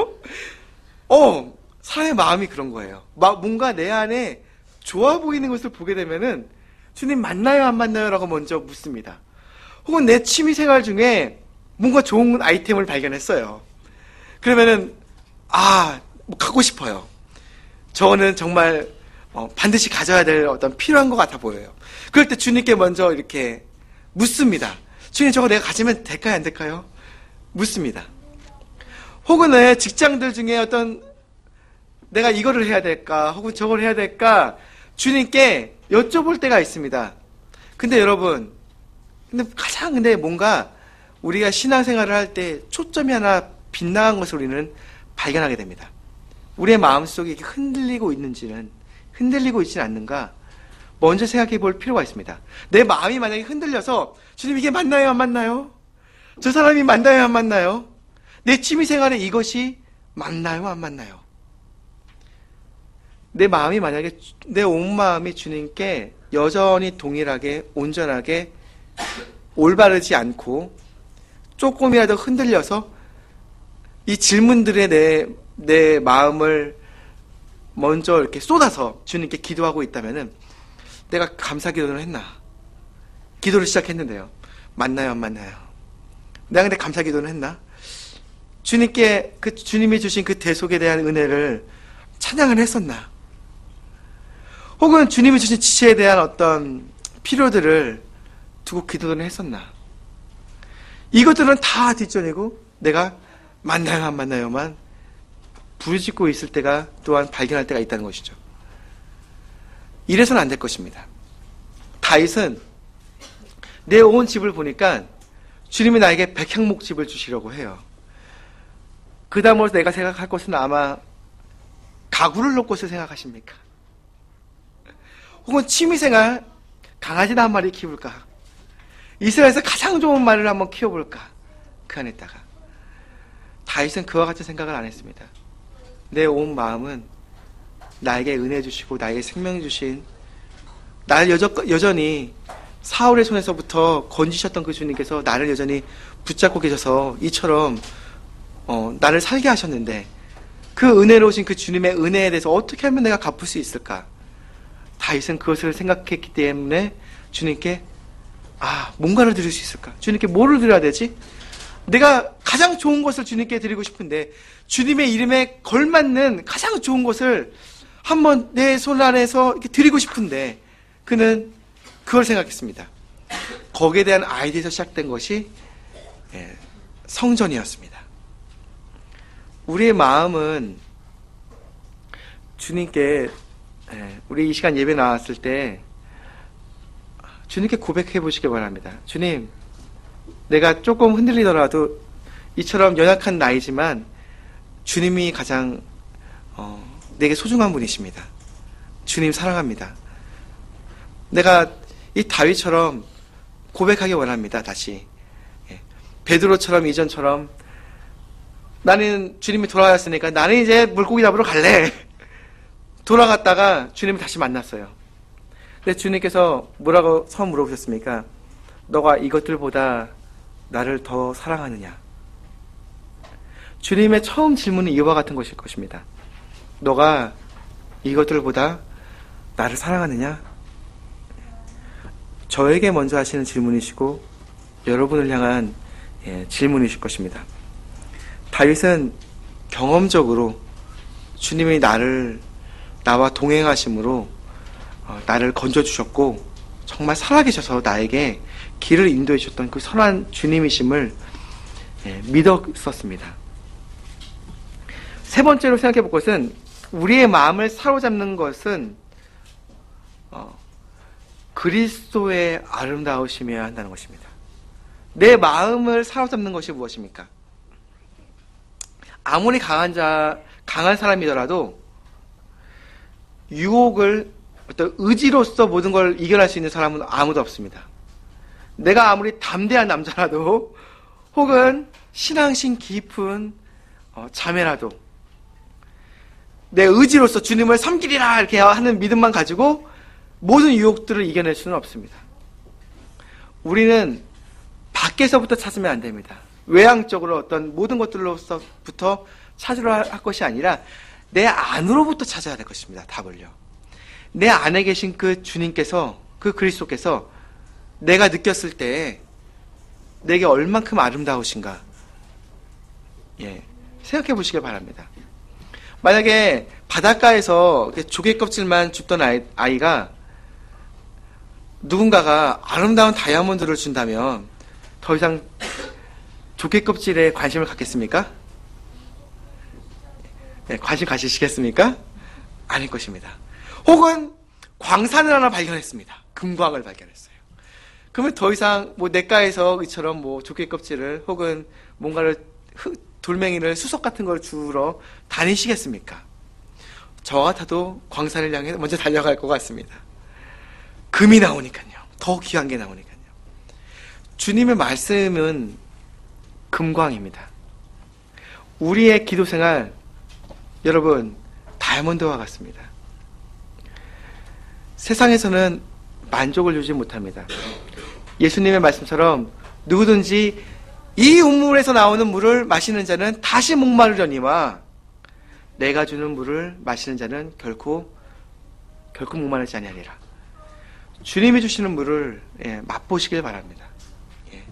어, 사람의 마음이 그런 거예요. 막 뭔가 내 안에 좋아 보이는 것을 보게 되면은 주님 맞나요? 안 맞나요? 라고 먼저 묻습니다. 혹은 내 취미생활 중에 뭔가 좋은 아이템을 발견했어요. 그러면은 아, 뭐 갖고 싶어요. 저는 정말 어, 반드시 가져야 될 어떤 필요한 것 같아 보여요. 그럴 때 주님께 먼저 이렇게 묻습니다. 주님, 저거 내가 가지면 될까요? 안 될까요? 묻습니다. 혹은 내 직장들 중에 어떤 내가 이거를 해야 될까 혹은 저걸 해야 될까 주님께 여쭤볼 때가 있습니다. 근데 여러분, 근데 가장 근데 뭔가 우리가 신앙생활을 할 때 초점이 하나 빗나간 것을 우리는 발견하게 됩니다. 우리의 마음속이 이렇게 흔들리고 있는지는, 흔들리고 있지는 않는가 먼저 생각해 볼 필요가 있습니다. 내 마음이 만약에 흔들려서 주님 이게 맞나요? 안 맞나요? 저 사람이 맞나요? 안 맞나요? 내 취미생활에 이것이 맞나요? 안 맞나요? 내 마음이 만약에, 내 온 마음이 주님께 여전히 동일하게 온전하게 올바르지 않고 조금이라도 흔들려서 이 질문들에 내, 내 마음을 먼저 이렇게 쏟아서 주님께 기도하고 있다면은 내가 감사 기도를 했나? 기도를 시작했는데요. 맞나요? 안 맞나요? 내가 근데 감사 기도는 했나? 주님께 그 주님이 주신 그 대속에 대한 은혜를 찬양을 했었나? 혹은 주님이 주신 지체에 대한 어떤 필요들을 두고 기도를 했었나? 이것들은 다 뒷전이고 내가 맞나요? 안 맞나요만 부르짖고 있을 때가 또한 발견할 때가 있다는 것이죠. 이래서는 안 될 것입니다. 다윗은 내 온 집을 보니까 주님이 나에게 백향목 집을 주시려고 해요. 그 다음으로 내가 생각할 것은 아마 가구를 놓을 것을 생각하십니까? 혹은 취미생활 강아지나 한 마리 키울까? 이스라엘에서 가장 좋은 말을 한번 키워볼까? 그 안에다가 다윗은 그와 같은 생각을 안 했습니다. 내 온 마음은 나에게 은혜 주시고 나에게 생명 주신, 나를 여저, 여전히 사울의 손에서부터 건지셨던 그 주님께서 나를 여전히 붙잡고 계셔서 이처럼 어, 나를 살게 하셨는데 그 은혜로우신 그 주님의 은혜에 대해서 어떻게 하면 내가 갚을 수 있을까? 다윗은 그것을 생각했기 때문에 주님께 아, 뭔가를 드릴 수 있을까? 주님께 뭐를 드려야 되지? 내가 가장 좋은 것을 주님께 드리고 싶은데 주님의 이름에 걸맞는 가장 좋은 것을 한번 내 손 안에서 이렇게 드리고 싶은데 그는 그걸 생각했습니다. 거기에 대한 아이디어에서 시작된 것이 성전이었습니다. 우리의 마음은 주님께, 우리 이 시간 예배 나왔을 때 주님께 고백해 보시기 바랍니다. 주님, 내가 조금 흔들리더라도 이처럼 연약한 나이지만 주님이 가장 어, 내게 소중한 분이십니다. 주님 사랑합니다. 내가 이 다윗처럼 고백하기 원합니다. 다시 예. 베드로처럼 이전처럼 나는 주님이 돌아갔으니까 나는 이제 물고기 잡으러 갈래. 돌아갔다가 주님을 다시 만났어요. 근데 주님께서 뭐라고 처음 물어보셨습니까? 너가 이것들보다 나를 더 사랑하느냐? 주님의 처음 질문은 이와 같은 것일 것입니다. 너가 이것들보다 나를 사랑하느냐? 저에게 먼저 하시는 질문이시고 여러분을 향한 예, 질문이실 것입니다. 다윗은 경험적으로 주님이 나를 나와 동행하심으로 어, 나를 건져주셨고 정말 살아계셔서 나에게 길을 인도해 주셨던 그 선한 주님이심을 예, 믿었었습니다. 세 번째로 생각해 볼 것은 우리의 마음을 사로잡는 것은 어, 그리스도의 아름다우심이어야 한다는 것입니다. 내 마음을 사로잡는 것이 무엇입니까? 아무리 강한 자, 강한 사람이더라도 유혹을 어떤 의지로서 모든 걸 이겨낼 수 있는 사람은 아무도 없습니다. 내가 아무리 담대한 남자라도 혹은 신앙심 깊은 어, 자매라도 내 의지로서 주님을 섬기리라 이렇게 하는 믿음만 가지고 모든 유혹들을 이겨낼 수는 없습니다. 우리는 밖에서부터 찾으면 안 됩니다. 외향적으로 어떤 모든 것들로서부터 찾으려 할 것이 아니라 내 안으로부터 찾아야 될 것입니다. 답을요. 내 안에 계신 그 주님께서, 그 그리스도께서 내가 느꼈을 때 내게 얼만큼 아름다우신가, 예, 생각해 보시길 바랍니다. 만약에 바닷가에서 조개 껍질만 줍던 아이, 아이가 누군가가 아름다운 다이아몬드를 준다면 더 이상 조개 껍질에 관심을 갖겠습니까? 네, 관심 가지시겠습니까? 아닐 것입니다. 혹은 광산을 하나 발견했습니다. 금광을 발견했어요. 그러면 더 이상 뭐 냇가에서 이처럼 뭐 조개 껍질을 혹은 뭔가를 흙, 돌멩이를 수석 같은 걸 주우러 다니시겠습니까? 저 같아도 광산을 향해 먼저 달려갈 것 같습니다. 금이 나오니까요. 더 귀한 게 나오니까요. 주님의 말씀은 금광입니다. 우리의 기도 생활, 여러분, 다이아몬드와 같습니다. 세상에서는 만족을 주지 못합니다. 예수님의 말씀처럼 누구든지 이 우물에서 나오는 물을 마시는 자는 다시 목마르려니와 내가 주는 물을 마시는 자는 결코 결코 목마르지 아니하리라. 주님이 주시는 물을 예, 맛보시길 바랍니다. 예.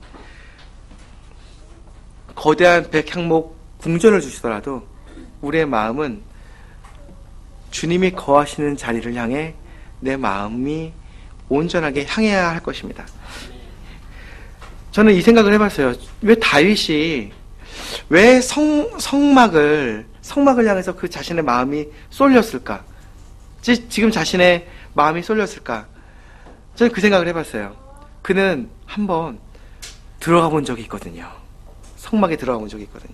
거대한 백향목 궁전을 주시더라도 우리의 마음은 주님이 거하시는 자리를 향해 내 마음이 온전하게 향해야 할 것입니다. 저는 이 생각을 해봤어요. 왜 다윗이 왜 성, 성막을 성막을 향해서 그 자신의 마음이 쏠렸을까? 지, 지금 자신의 마음이 쏠렸을까? 저는 그 생각을 해봤어요. 그는 한번 들어가 본 적이 있거든요. 성막에 들어가 본 적이 있거든요.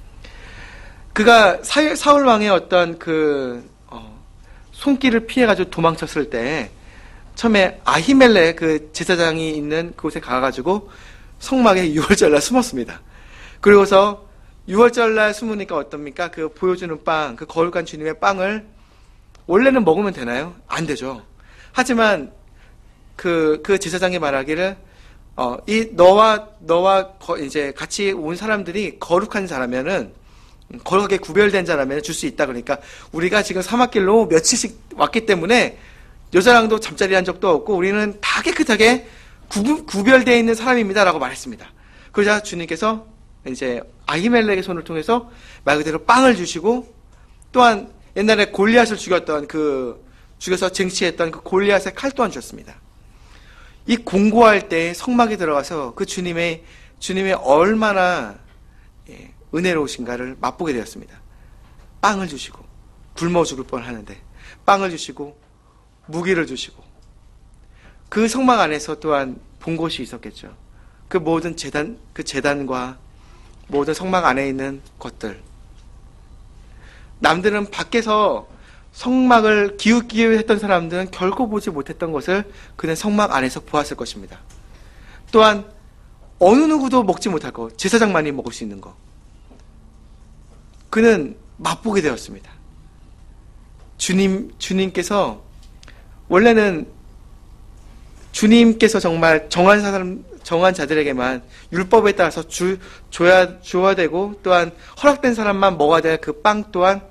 그가 사, 사울 왕의 어떤 그 어, 손길을 피해가지고 도망쳤을 때 처음에 아히멜렉 그 제사장이 있는 그곳에 가가지고 성막에 유월절날 숨었습니다. 그리고서 유월절날 숨으니까 어떻습니까? 그 보여주는 빵, 그 거룩한 주님의 빵을 원래는 먹으면 되나요? 안 되죠. 하지만 그, 그 제사장이 말하기를 어, 이 너와 너와 거, 이제 같이 온 사람들이 거룩한 자라면은 거룩하게 구별된 자라면 줄 수 있다. 그러니까 우리가 지금 사막길로 며칠씩 왔기 때문에 여자랑도 잠자리 한 적도 없고 우리는 다 깨끗하게 구, 구별되어 있는 사람입니다라고 말했습니다. 그러자 주님께서 이제 아히멜렉의 손을 통해서 말 그대로 빵을 주시고 또한 옛날에 골리앗을 죽였던 그 죽여서 쟁취했던 그 골리앗의 칼 또한 주셨습니다. 이 공고할 때 성막에 들어가서 그 주님의 주님의 얼마나 예, 은혜로우신가를 맛보게 되었습니다. 빵을 주시고 굶어 죽을 뻔하는데 빵을 주시고 무기를 주시고 그 성막 안에서 또한 본 곳이 있었겠죠. 그 모든 제단 그 제단과 모든 성막 안에 있는 것들. 남들은 밖에서 성막을 기웃기웃했던 사람들은 결코 보지 못했던 것을 그는 성막 안에서 보았을 것입니다. 또한 어느 누구도 먹지 못할 것, 제사장만이 먹을 수 있는 것. 그는 맛보게 되었습니다. 주님, 주님께서 원래는 주님께서 정말 정한 사람, 정한 자들에게만 율법에 따라서 주, 줘야, 줘야 되고 또한 허락된 사람만 먹어야 될 그 빵 또한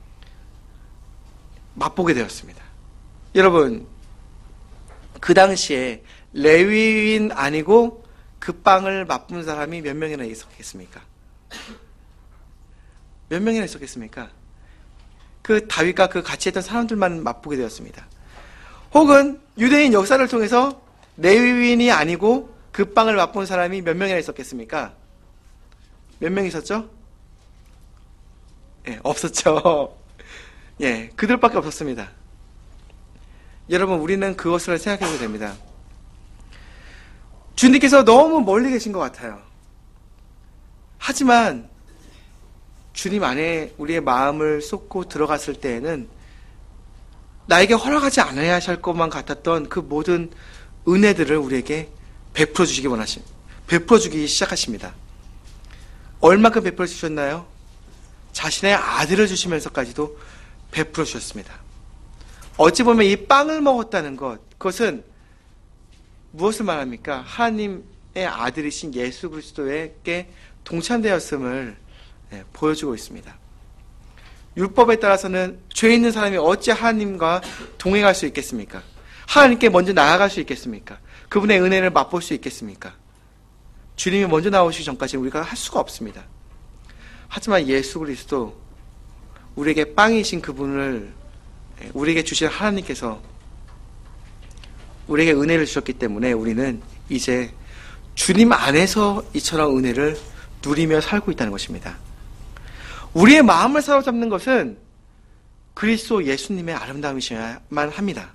맛보게 되었습니다. 여러분, 그 당시에 레위인 아니고 그 빵을 맛본 사람이 몇 명이나 있었겠습니까? 몇 명이나 있었겠습니까? 그 다윗과 그 같이 했던 사람들만 맛보게 되었습니다. 혹은 유대인 역사를 통해서 레위인이 아니고 그 빵을 맛본 사람이 몇 명이나 있었겠습니까? 몇 명 있었죠? 예, 없었죠. 예, 그들밖에 없었습니다. 여러분, 우리는 그것을 생각해도 됩니다. 주님께서 너무 멀리 계신 것 같아요. 하지만 주님 안에 우리의 마음을 쏟고 들어갔을 때에는 나에게 허락하지 않아야 할 것만 같았던 그 모든 은혜들을 우리에게 베풀어 주시기 원하심, 베풀어 주기 시작하십니다. 얼마큼 베풀어 주셨나요? 자신의 아들을 주시면서까지도 베풀어 주셨습니다. 어찌 보면 이 빵을 먹었다는 것, 그것은 무엇을 말합니까? 하나님의 아들이신 예수 그리스도에게 동참되었음을 보여주고 있습니다. 율법에 따라서는 죄 있는 사람이 어찌 하나님과 동행할 수 있겠습니까? 하나님께 먼저 나아갈 수 있겠습니까? 그분의 은혜를 맛볼 수 있겠습니까? 주님이 먼저 나오시기 전까지는 우리가 할 수가 없습니다. 하지만 예수 그리스도, 우리에게 빵이신 그분을 우리에게 주신 하나님께서 우리에게 은혜를 주셨기 때문에 우리는 이제 주님 안에서 이처럼 은혜를 누리며 살고 있다는 것입니다. 우리의 마음을 사로잡는 것은 그리스도 예수님의 아름다움이셔야만 합니다.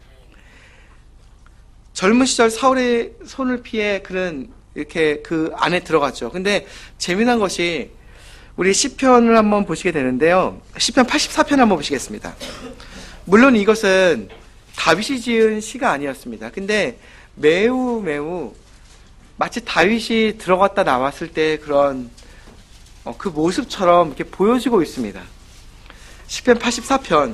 젊은 시절 사울의 손을 피해 그는 이렇게 그 안에 들어갔죠. 근데 재미난 것이 우리 시편을 한번 보시게 되는데요. 시편 팔십사 편 한번 보시겠습니다. 물론 이것은 다윗이 지은 시가 아니었습니다. 근데 매우 매우 마치 다윗이 들어갔다 나왔을 때 그런 어, 그 모습처럼 이렇게 보여지고 있습니다. 시편 팔십사 편.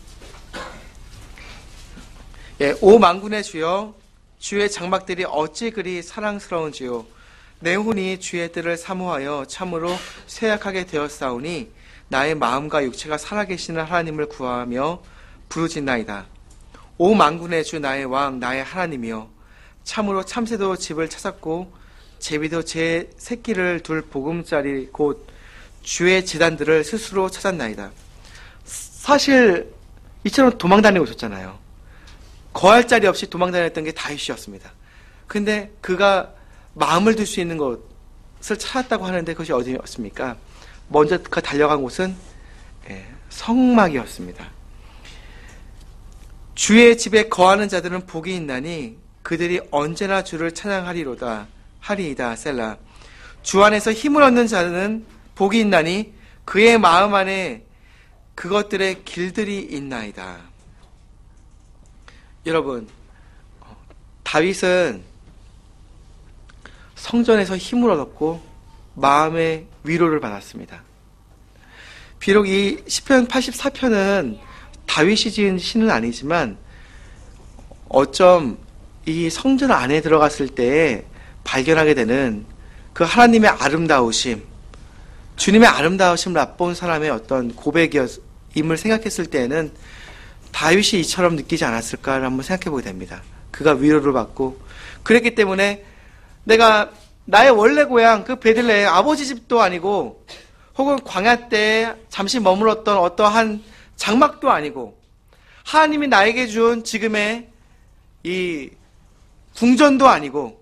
예, 오 만군의 주여, 주의 장막들이 어찌 그리 사랑스러운지요. 내 혼이 주의 뜰을 사모하여 참으로 쇠약하게 되었사오니 나의 마음과 육체가 살아계시는 하나님을 구하며 부르짖나이다. 오 만군의 주 나의 왕 나의 하나님이여, 참으로 참새도 집을 찾았고 제비도 제 새끼를 둘 보금자리 곧 주의 제단들을 스스로 찾았나이다. 사실 이처럼 도망다니고 있었잖아요. 거할 자리 없이 도망다녔던 게 다윗이었습니다. 근데 그가 마음을 둘 수 있는 것을 찾았다고 하는데 그것이 어디였습니까? 먼저 그가 달려간 곳은 예, 성막이었습니다. 주의 집에 거하는 자들은 복이 있나니 그들이 언제나 주를 찬양하리로다 하리이다 셀라. 주 안에서 힘을 얻는 자는 복이 있나니 그의 마음 안에 그것들의 길들이 있나이다. 여러분, 다윗은 성전에서 힘을 얻었고 마음의 위로를 받았습니다. 비록 이 시편 팔십사 편은 다윗이 지은 시는 아니지만 어쩜 이 성전 안에 들어갔을 때 발견하게 되는 그 하나님의 아름다우심, 주님의 아름다우심을 맛본 사람의 어떤 고백임을 생각했을 때에는 다윗이 이처럼 느끼지 않았을까를 한번 생각해 보게 됩니다. 그가 위로를 받고 그랬기 때문에 내가 나의 원래 고향 그 베들레헴 아버지 집도 아니고 혹은 광야 때 잠시 머물렀던 어떠한 장막도 아니고 하나님이 나에게 준 지금의 이 궁전도 아니고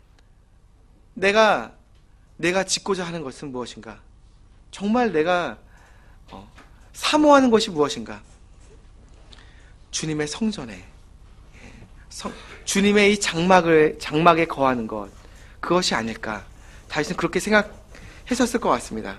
내가 내가 짓고자 하는 것은 무엇인가? 정말 내가 어, 사모하는 것이 무엇인가? 주님의 성전에 성, 주님의 이 장막을 장막에 거하는 것, 그것이 아닐까? 다윗은 그렇게 생각했었을 것 같습니다.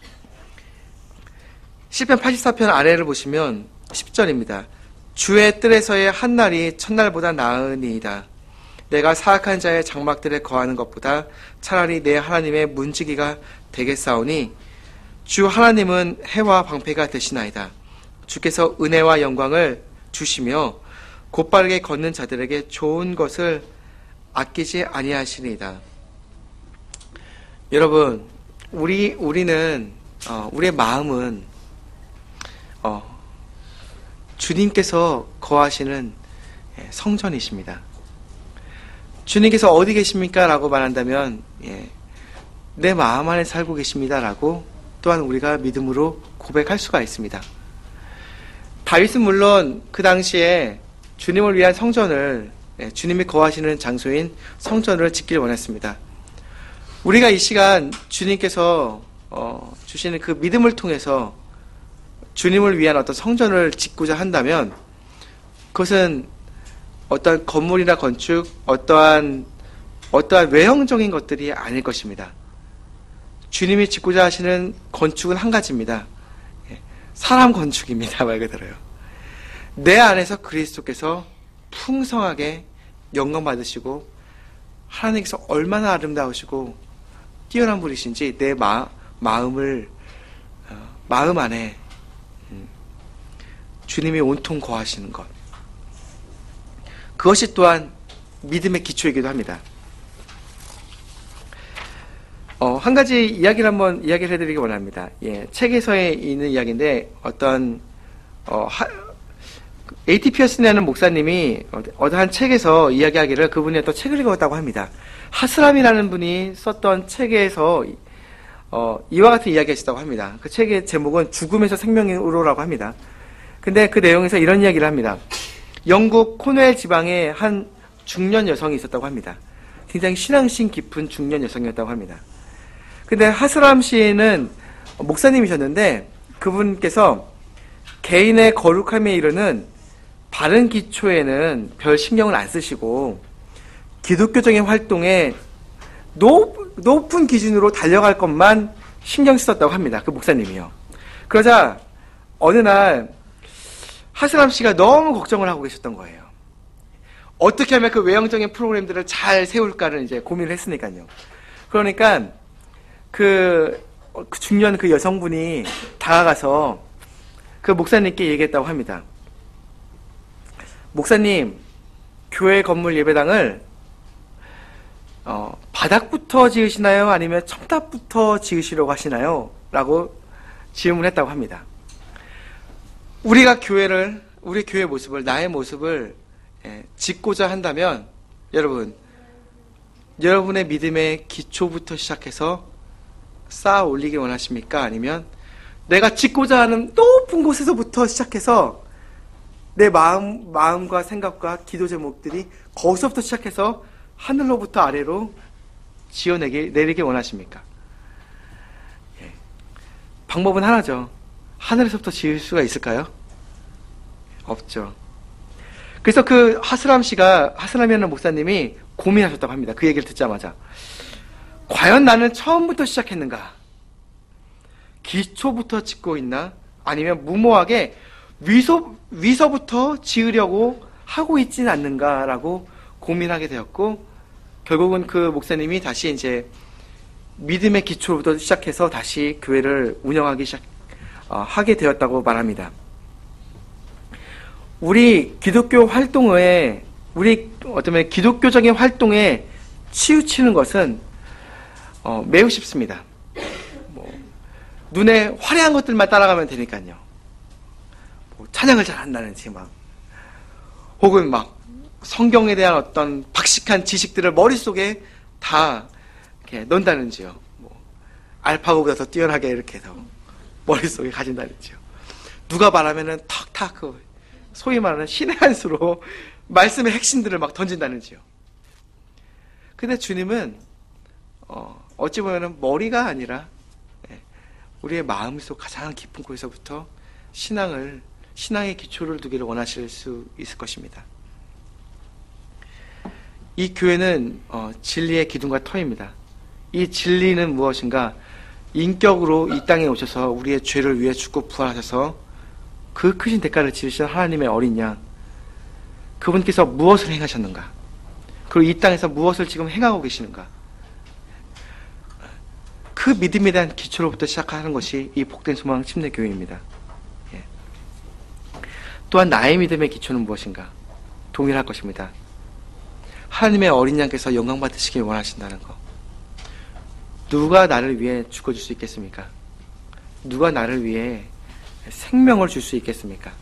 시편 팔십사 편 아래를 보시면 십 절입니다. 주의 뜰에서의 한날이 첫날보다 나으니이다. 내가 사악한 자의 장막들에 거하는 것보다 차라리 내 하나님의 문지기가 되겠사오니 주 하나님은 해와 방패가 되시나이다. 주께서 은혜와 영광을 주시며 곧바르게 걷는 자들에게 좋은 것을 아끼지 아니하시리이다. 여러분, 우리 우리는 어, 우리의 마음은 어, 주님께서 거하시는 성전이십니다. 주님께서 어디 계십니까? 라고 말한다면 예, 내 마음 안에 살고 계십니다. 라고 또한 우리가 믿음으로 고백할 수가 있습니다. 다윗은 물론 그 당시에 주님을 위한 성전을, 예, 주님이 거하시는 장소인 성전을 짓길 원했습니다. 우리가 이 시간 주님께서 어, 주시는 그 믿음을 통해서 주님을 위한 어떤 성전을 짓고자 한다면 그것은 어떠한 건물이나 건축, 어떠한 어떠한 외형적인 것들이 아닐 것입니다. 주님이 짓고자 하시는 건축은 한 가지입니다. 사람 건축입니다. 말 그대로요. 내 안에서 그리스도께서 풍성하게 영광 받으시고 하나님께서 얼마나 아름다우시고 뛰어난 분이신지 내 마, 마음을 어, 마음 안에 음, 주님이 온통 거하시는 것, 그것이 또한 믿음의 기초이기도 합니다. 어, 한 가지 이야기를 한번 이야기를 해드리기 원합니다. 예, 책에서에 있는 이야기인데 어떤 어, 하, 에이티 피어슨이라는 목사님이 어떤 한 책에서 이야기하기를 그분이 어떤 책을 읽었다고 합니다. 하스람이라는 분이 썼던 책에서 어, 이와 같은 이야기가 있었다고 합니다. 그 책의 제목은 죽음에서 생명으로라고 합니다. 근데 그 내용에서 이런 이야기를 합니다. 영국 코넬 지방에 한 중년 여성이 있었다고 합니다. 굉장히 신앙심 깊은 중년 여성이었다고 합니다. 근데 하스람 씨는 목사님이셨는데 그분께서 개인의 거룩함에 이르는 바른 기초에는 별 신경을 안 쓰시고 기독교적인 활동에 높, 높은 기준으로 달려갈 것만 신경 쓰셨다고 합니다. 그 목사님이요. 그러자 어느 날 하스람 씨가 너무 걱정을 하고 계셨던 거예요. 어떻게 하면 그 외형적인 프로그램들을 잘 세울까를 이제 고민을 했으니까요. 그러니까 그, 그 중년 그 여성분이 다가가서 그 목사님께 얘기했다고 합니다. 목사님, 교회 건물 예배당을 어, 바닥부터 지으시나요? 아니면 첨탑부터 지으시려고 하시나요? 라고 질문을 했다고 합니다. 우리가 교회를, 우리 교회 모습을, 나의 모습을 예, 짓고자 한다면 여러분, 여러분의 믿음의 기초부터 시작해서 쌓아 올리길 원하십니까? 아니면 내가 짓고자 하는 높은 곳에서부터 시작해서 내 마음, 마음과 생각과 기도 제목들이 거기서부터 시작해서 하늘로부터 아래로 지어내기, 내리길 원하십니까? 예. 방법은 하나죠. 하늘에서부터 지을 수가 있을까요? 없죠. 그래서 그 하스람 씨가, 하스람이라는 목사님이 고민하셨다고 합니다. 그 얘기를 듣자마자. 과연 나는 처음부터 시작했는가? 기초부터 짓고 있나? 아니면 무모하게 위서, 위서부터 지으려고 하고 있지는 않는가라고 고민하게 되었고, 결국은 그 목사님이 다시 이제 믿음의 기초부터 시작해서 다시 교회를 운영하기 시작, 어, 하게 되었다고 말합니다. 우리 기독교 활동에, 우리 어쩌면 기독교적인 활동에 치우치는 것은 어, 매우 쉽습니다. 뭐, 눈에 화려한 것들만 따라가면 되니까요. 뭐, 찬양을 잘 한다는지 막, 혹은 막 성경에 대한 어떤 박식한 지식들을 머릿속에 다 이렇게 넣는다는지요. 뭐, 알파고보다 더 뛰어나게 이렇게 더 머릿속에 가진다는지요. 누가 말하면은 탁탁 그 소위 말하는 신의 한 수로 말씀의 핵심들을 막 던진다는지요. 근데 주님은 어, 어찌 보면 머리가 아니라 우리의 마음속 가장 깊은 곳에서부터 신앙을, 신앙의 기초를 두기를 원하실 수 있을 것입니다. 이 교회는 어, 진리의 기둥과 터입니다. 이 진리는 무엇인가? 인격으로 이 땅에 오셔서 우리의 죄를 위해 죽고 부활하셔서 그 크신 대가를 지르신 하나님의 어린 양, 그분께서 무엇을 행하셨는가? 그리고 이 땅에서 무엇을 지금 행하고 계시는가? 그 믿음에 대한 기초로부터 시작하는 것이 이 복된 소망 침례교회입니다. 예. 또한 나의 믿음의 기초는 무엇인가? 동일할 것입니다. 하나님의 어린 양께서 영광 받으시길 원하신다는 것. 누가 나를 위해 죽어줄 수 있겠습니까? 누가 나를 위해 생명을 줄 수 있겠습니까?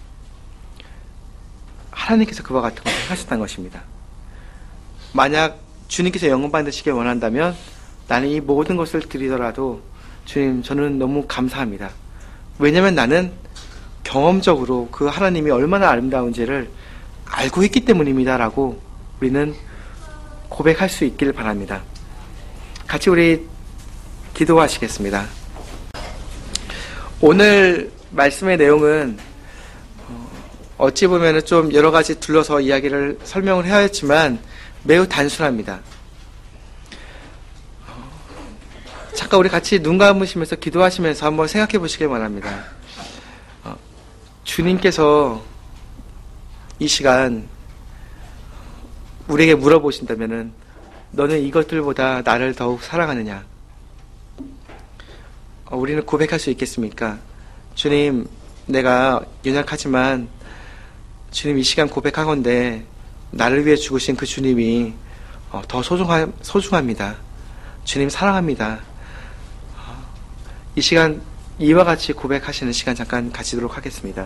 하나님께서 그와 같은 것을 하셨다는 것입니다. 만약 주님께서 영광 받으시길 원한다면 나는 이 모든 것을 드리더라도 주님, 저는 너무 감사합니다. 왜냐하면 나는 경험적으로 그 하나님이 얼마나 아름다운지를 알고 있기 때문입니다 라고 우리는 고백할 수 있기를 바랍니다. 같이 우리 기도하시겠습니다. 오늘 말씀의 내용은 어찌 보면 좀 여러 가지 둘러서 이야기를 설명을 해야 했지만 매우 단순합니다. 잠깐 우리 같이 눈 감으시면서 기도하시면서 한번 생각해 보시길 바랍니다. 주님께서 이 시간 우리에게 물어보신다면은 너는 이것들보다 나를 더욱 사랑하느냐? 우리는 고백할 수 있겠습니까? 주님, 내가 연약하지만 주님 이 시간 고백하건대 나를 위해 죽으신 그 주님이 더 소중하, 소중합니다. 주님 사랑합니다. 이 시간 이와 같이 고백하시는 시간 잠깐 가지도록 하겠습니다.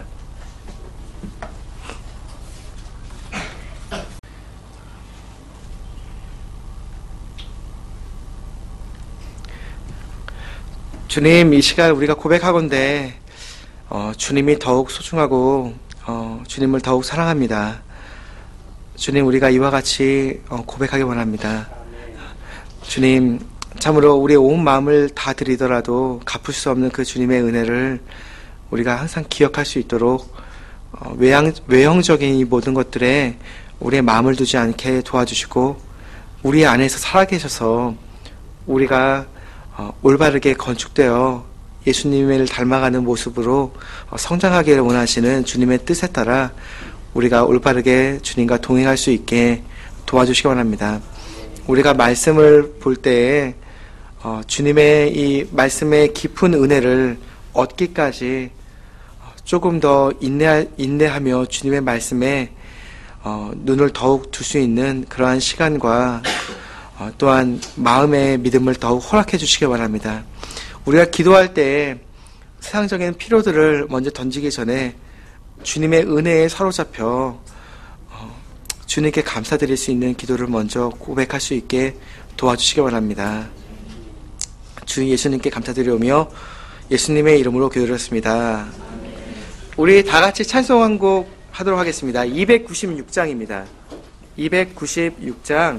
주님, 이 시간 우리가 고백하건대 어, 주님이 더욱 소중하고 어, 주님을 더욱 사랑합니다. 주님, 우리가 이와 같이 어, 고백하기 원합니다. 주님, 참으로 우리의 온 마음을 다 드리더라도 갚을 수 없는 그 주님의 은혜를 우리가 항상 기억할 수 있도록 어, 외형, 외형적인 이 모든 것들에 우리의 마음을 두지 않게 도와주시고 우리 안에서 살아계셔서 우리가 어, 올바르게 건축되어 예수님을 닮아가는 모습으로 어, 성장하기를 원하시는 주님의 뜻에 따라 우리가 올바르게 주님과 동행할 수 있게 도와주시기 원합니다. 우리가 말씀을 볼 때에 어, 주님의 이 말씀의 깊은 은혜를 얻기까지 조금 더 인내, 인내하며 주님의 말씀에 어, 눈을 더욱 둘 수 있는 그러한 시간과 어, 또한 마음의 믿음을 더욱 허락해 주시기 바랍니다. 우리가 기도할 때 세상적인 필요들을 먼저 던지기 전에 주님의 은혜에 사로잡혀 어, 주님께 감사드릴 수 있는 기도를 먼저 고백할 수 있게 도와주시기 바랍니다. 주 예수님께 감사드리오며 예수님의 이름으로 기도드렸습니다. 우리 다 같이 찬송 한 곡 하도록 하겠습니다. 이백구십육 장입니다. 이백구십육 장.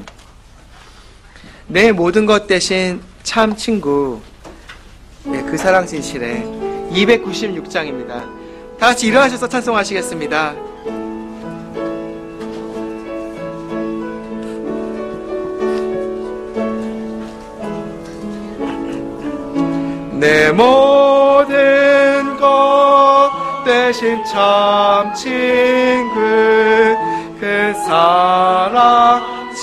내 모든 것 대신 참 친구, 네, 그 사랑 진실에 이백구십육 장입니다. 다 같이 일어나셔서 찬송하시겠습니다. 내 모든 것 대신 참 친구 그 사랑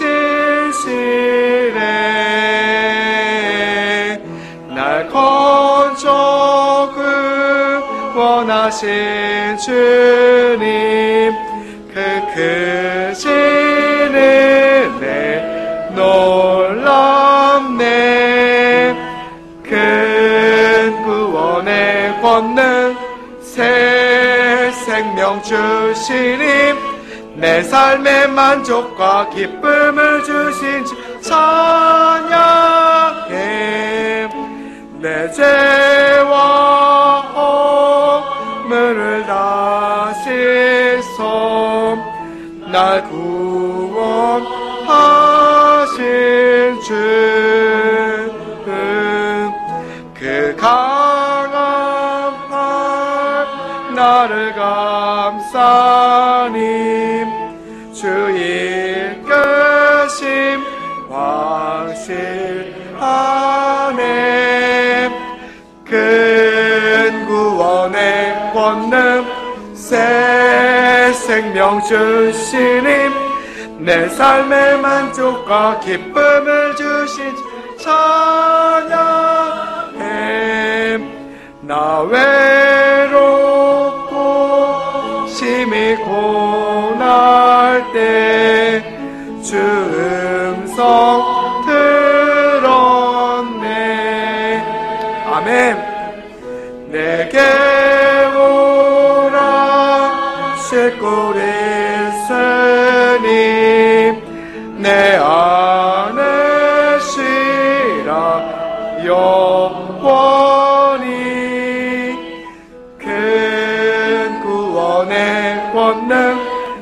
진실해 날 건져 구원하신 주님 그 크신 은혜 놀랍네 큰 구원의 권능 새 생명 주시님 내 삶의 만족과 기쁨을 주신 주 찬양해 내 죄와 허물을 다 씻어 날 구원하신 주 그 강한 팔 나를 감싸니 주의 이끄심 확실하네 큰 구원의 권능 새 생명 주시님 내 삶의 만족과 기쁨을 주신 찬양해 나 외롭고 심히 고날 때 주 음성 들었네 아멘 내게 오라 쉴곳 있으니 내 안에 쉬라 영원히 큰 구원의 권능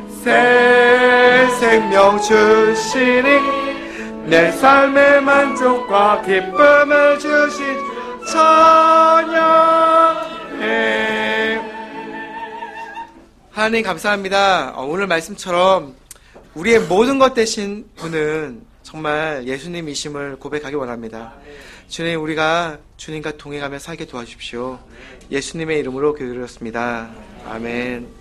새 생명 주시니 내 삶의 만족과 기쁨을 주신 찬양해 하나님 감사합니다. 오늘 말씀처럼 우리의 모든 것 되신 분은 정말 예수님이심을 고백하기 원합니다. 주님 우리가 주님과 동행하며 살게 도와주십시오. 예수님의 이름으로 기도드렸습니다. 아멘.